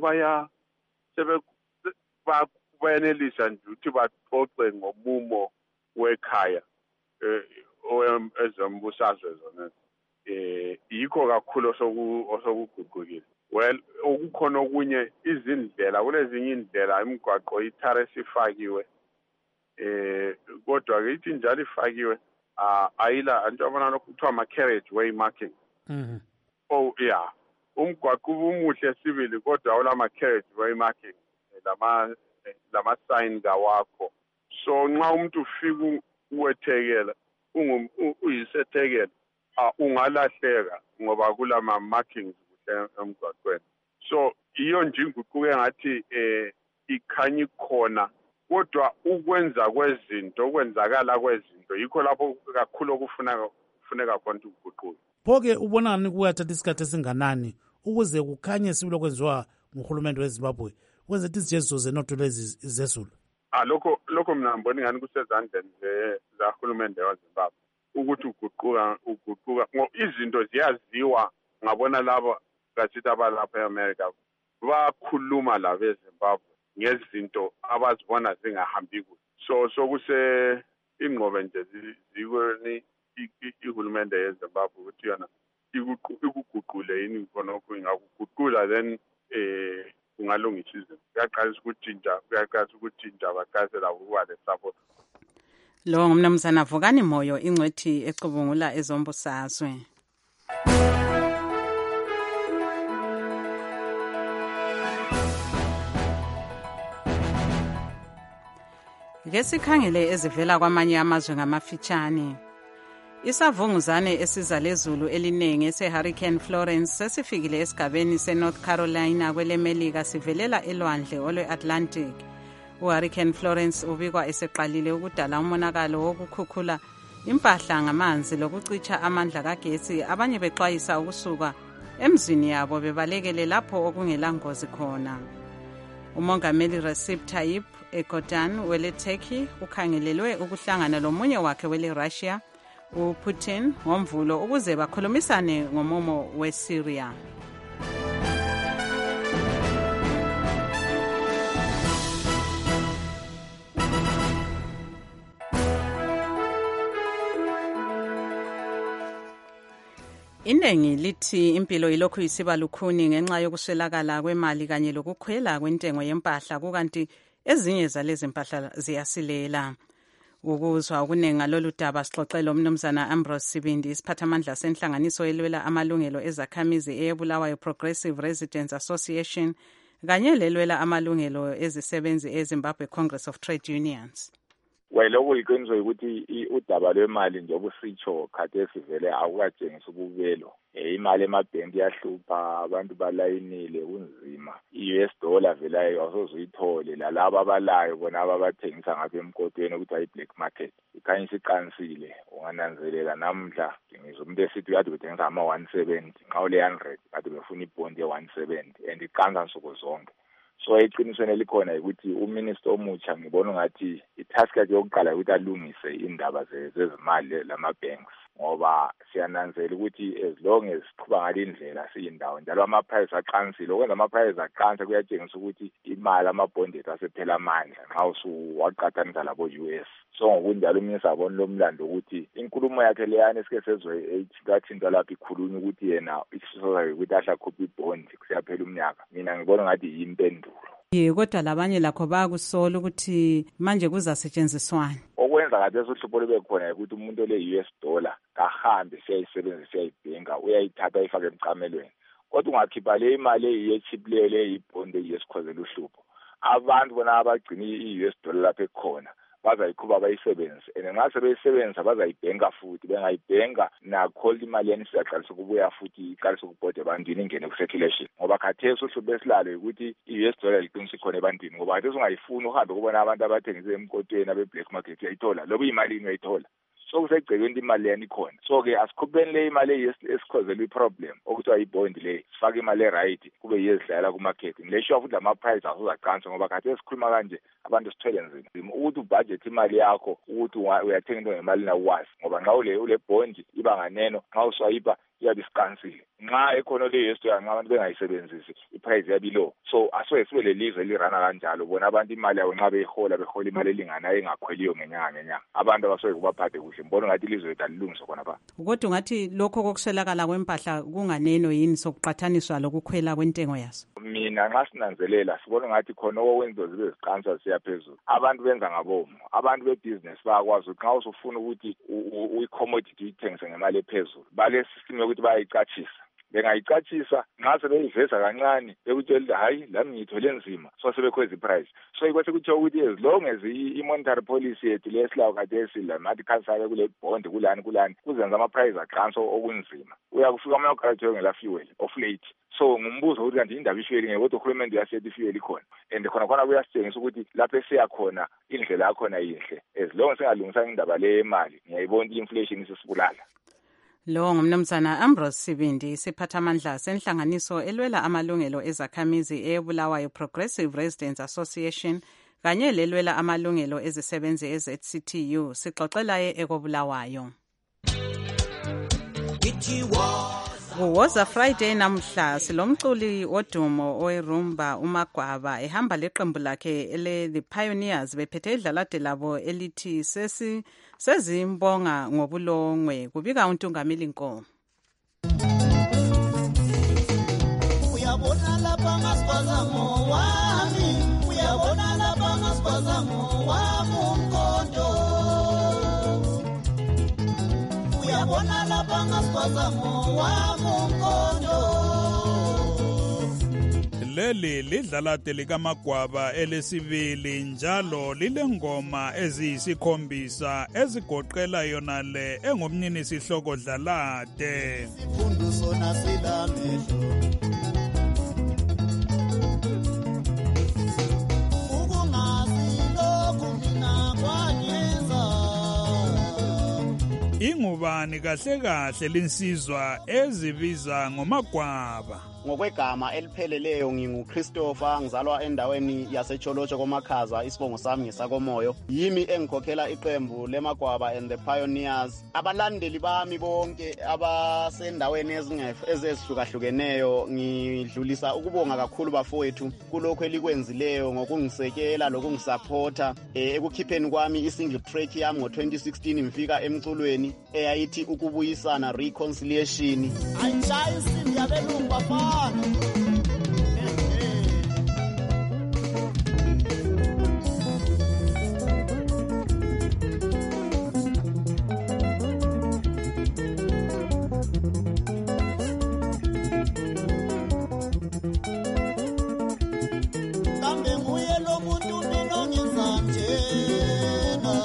bayanelisa nje ukuthi baxoxe ngomumo wekhaya ezombusazwe zona. Yikho kakhulu osokuguqukile. Well, ukukhona okunye izindlela kulezinye indlela imigwaqo ithare sifakiwe kodwa ke ithi njalo ifakiwe ayila antu abana lokuthiwa ama-carriage way marking. Oh yeah, umgwaqo umuhle sibili kodwa awula ma-carriage way marking lama-sign kawakho. So nxa umuntu ufika uwethekela uyisethekela ungalahleka ngoba kulama markings emgwaqweni. So iyo nje inguquko engathi ikhanya ikhona kodwa ukwenzakala kwezinto yikho lapho kakhulu okufuneka khona ukuguquka. Phoke ubona ngani kuyathatha isikhathi esinganani ukuze kukhanye sibilo kwenziwa nguhulumende weZimbabwe kwenza izijeziso zenotho lezi zezulu? Lokho mina ngibona ngani kusezandleni zahulumende weZimbabwe ukuthi uguquka izinto ziyaziwa ngabona labo kathi abalapha eAmerica bakhuluma la beZimbabwe ngezinto abazibona zingahambi kuhle. So kuse ingqobe nje zikweni ihulumende yeZimbabwe ukuthi yona ikuguqule yini khona ingakuguqula then kungalungisa izinto. Kuyaqalisa ukutshintsha baqale labo ukuba le-support. Lo ngumnumzana Vukani Moyo ingcwethi ecubungula ezombusazwe. Ke sikhangele ezivela kwamanye amazwe ngamafitshane. Isavunguzane esiza lezulu elinengi ese-Hurricane Florence sesifikile esigabeni se-North Carolina kwelemelika sivelela elwandle olwe-Atlantic. U-Hurricane Florence ubikwa eseqalile ukudala umonakalo wokukhukhula impahla ngamanzi lokucitsha amandla kagesi, abanye bexwayisa ukusuka emzini yabo bebalekele lapho okungelangozi khona. Umongameli Recep Tayyip Erdogan wele-Turkey ukhangelelwe ukuhlangana lomunye wakhe wele-Russia uPutin ngomvulo ukuze bakhulumisane ngomumo weSyria. Iningi lithi impilo ilokhu isiba lukhuni ngenxa yokuswelakala kwemali kanye lokukhwela kwentengo yempahla kukanti ezinye zalezi impahla ziyasilela. Ukuzwa okuningi ngalolu daba sixoxele umnumzana Ambrose Sibindi, isiphathamandla senhlanganiso elwela amalungelo ezakhamizi eyebulawayo Progressive Residents Association kanye lelwela amalungelo ezisebenzi eZimbabwe Congress of Trade Unions. Lokho liqiniso ukuthi udaba lwemali nje obusitsho khathesi vele akukatshengisa ububelo. Imali emabhenki iyahlupha, abantu balayinile kunzima. I-US dollar vele awusoze uyithole, lalabo abalayo bona ababathengisa ngapha emkotweni ukuthi ayi-black market ikhanya isiqansile. Ungananzelela namhla ngizwa umuntu esithi kade bethengisa ama-170 nxa ule-100 kade befuna ibhondi ye-170 and iqansa nsuku zonke. So iqinisweni elikhona ukuthi uminister omutsha ngibona ngathi itask yakhe yokuqala ukuthi alungise indaba zezimali lama-banks ngoba siyananzela ukuthi as long as siqhuba ngale indlela siyindawo njalo ama-price aqansile. Okwenza ama-price aqansa kuyatshengisa ukuthi imali amabhondi asephela amandla nxa usuwaqathanisa labo-US. So ngokunjalo uminister abona lomlando ukuthi inkulumo yakhe leyana esike sezwe kathintwa lapho ikhulunywa ukuthi yena isifiso sakhe ukuthi ahle akhuphe ibhondi kusiyaphela umnyaka. Mina ngibona ngathi yimpendulo kodwa labanye lakho bayakusola ukuthi manje kuzasetshenziswana. Okwenza khathesi uhlupho lube khona ukuthi umuntu ole-US dollar kahambe siyayisebenzisa siyayibhenga uyayithatha ayifake emcamelweni. Kodwa ungakhipha le imali eyi-chip leyo leyi-bond eyesikhozela uhlupho. Abantu bona abagcina i-US dollar lapho ekhona bazayiqhuba bayisebenzise and nxa sebeyisebenzisa bazayibhenga futhi bengayibhenga nakho imali yani siyaqalisa ukubuya futhi iqalisa ukubhoda ebantwini ingene ku-circulation ngoba khathesi uhlupho esilalo ukuthi i-US dollar liqinisa khona ebantwini ngoba khathesi ungayifuni uhambe kubona abantu abathengise emkotweni abe-black market uyayithola loba iyimalini uyayithola. So kusegcekweni imali yani ikhona. So-ke asikhupheni le imali esikhozela i-problem okuthiwa yi-bond le sifake imali e-right kube yezidlala kumarket. Ngilesho futhi lama-price asozachansa ngoba khathesi sikhuluma kanje abantu sithwele nzima ukuthi ubudget imali yakho ukuthi uyathenga into ngemali nawazi ngoba nxa ule bond iba nganeno nxa uswayipa iyabe isikansile. Nxa ekhona le-US dollar nxa abantu bengayisebenzisi iprice yabi low. So asoke sibe lelizwe elirana kanjalo bona abantu imali yabo nxa behola imali elinganayo engakhweliyo ngenyanga. Abantu abasoke kubaphathe kuhle. Mbona ngathi ilizwe lethu alilungiswa khona pha. Kodwa ngathi lokho kokuswelakala kwempahla kunganeno yini sokuqathaniswa lokukhwela kwentengo yaso. Mina nxa sinanzelela sibona ngathi khona okwenziwa zibe ziqansa siya phezulu. Abantu benza ngabomo. Abantu bebusiness bayakwazi ukuthi nxa usufuna ukuthi uyi-commodity uyithengise ngemali ephezulu. Bale system yokuthi bayayicatshisa. Bengayicatshisa nxa sebeyiveza kancane bekutshela hayi lami ngithole nzima so sebekhweza iprice. So ikwase kuthiwa ukuthi as long as i-monetary policy yethu lesilawo khathesi lamathi khansale kule bond kulani kuzenza ama-price aqansa okunzima. Uyakufika amayokalathwe ngela fuel of late. So ngumbuzo ukuthi kanti indaba ifuel kodwa uhulumende uyasiyethi ifuel ikhona and khona kuyasitshengisa ukuthi lapho esiya khona indlela yakhona yinhle as long as singalungisanga indaba le yemali ngiyayibona i-inflation isisibulala. Lo ngumnumzana Ambrose Sibindi siphathamandla senhlanganiso elwela amalungelo ezakhamizi eBulawayo Progressive Residents Association kanye lelwela amalungelo ezisebenzi eZCTU sixoxelaye ekobulawayo. Woza Friday namhla silomculi odumo owerumba uMagwaba ehamba leqembu lakhe ele The Pioneers bephethe idlalade labo elithi sezimbonga ngobulongwe kubika uNtungamili Nkomo. Uyabona lapha ngasibhaza ngowami uyabona lapha ngasibhaza ngowami umkhonto uyabona lapha ngasibhaza ngowami umkhonto. Leli lidlalade likaMagwaba elesibili njalo lilengoma eziyisikhombisa ezigoqela yona le engumnini sihloko dlalade. Sifundu sona silamehlo ukungazi lokhu mina kwanyenza. Ingubani kahle kahle linsizwa ezibiza ngoMagwaba. Ngokwegama elipheleleyo nginguChristopher ngizalwa endaweni yaseCholotsho koMakhaza isibongo sami ngesakomoyo. Yimi engikhokhela iqembu leMagwaba and the Pioneers. Abalandeli bami bonke abasendaweni ezihlukeneyo ngidlulisa ukubonga kakhulu bafowethu kulokho elikwenzileyo ngokungisekela lokungisupporta ekukhipheni kwami isingle track yami ngo2016 ngifika emculweni eyayithi ukubuyisana reconciliation. Ayishayisi yabelungu bafana. Kambe nguye lo muntu mina ngizamtshela.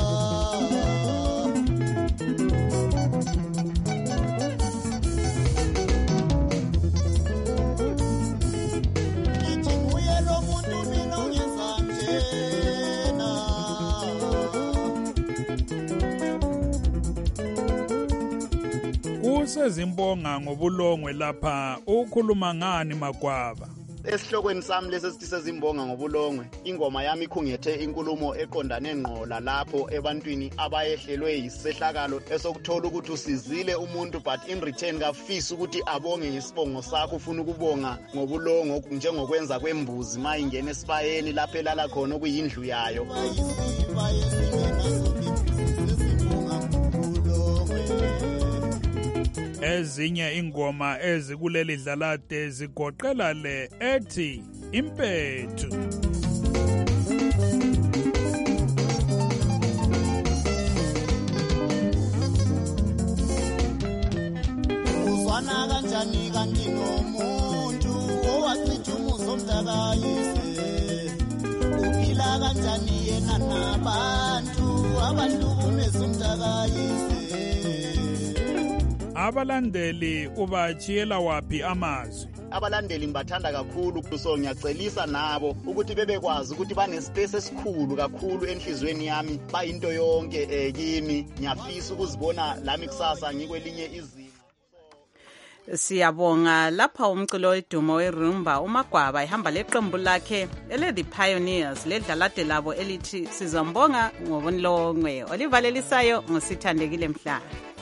Sezimbonga ngobulongwe lapha ukhuluma ngani Magwaba? Esihlokweni sami lesithi sezimbonga ngobulongwe ingoma yami ikhungethe inkulumo eqondane ngqola lapho ebantwini abayehlelwe yisehlakalo esokuthola ukuthi usizile umuntu but in return kafisa ukuthi abonge ngesibongo sakho ufuna ukubonga ngobulongo njengokwenza kwembuzi mayingena esibayeni lapho elala khona okuyindlu yayo. Ezinye ingoma ezikuleli dlalade zigoqela le ethi impethu. uzwana kanjani kanti nomuntu owachitha umuzi omdakayise uphila kanjani yena nabantu abahlukumeza umdakayise Abalandeli ubachiyela waphi amazwi? Abalandeli ngibathanda kakhulu, so ngiyacelisa nabo ukuthi bebekwazi ukuthi banespace esikhulu kakhulu enhlizweni yami, bayinto yonke kimi. Ngiyafisa ukuzibona lami kusasa ngikwelinye izinga. Siyabonga lapha umculo wedumo werumba uMagwaba ihamba leqembu lakhe ele-The Pioneers ledlalade labo elithi Sizombonga ngobunlongwe. Olivalelisayo ngosithandekile Mhlanga.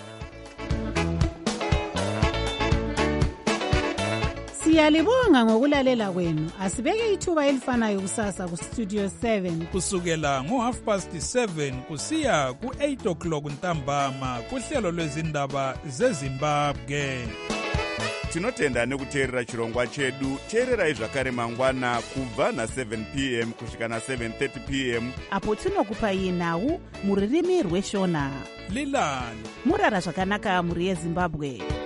Siyalibonga ngokulalela kwenu. Asibeke ithuba elifanayo kusasa ku Studio 7 kusukela ngo7:30 kusiya ku8 o'clock ntambama kuhlelo lwezindaba zeZimbabwe. Tinotenda nekuteerera chirongwa chedu. Teererai zvakare mangwana kubva na7 p.m. kusvika na7:30 p.m. apo tinokupai nhau muririmi rweshona. Lilani murara zvakanaka muri yeZimbabwe.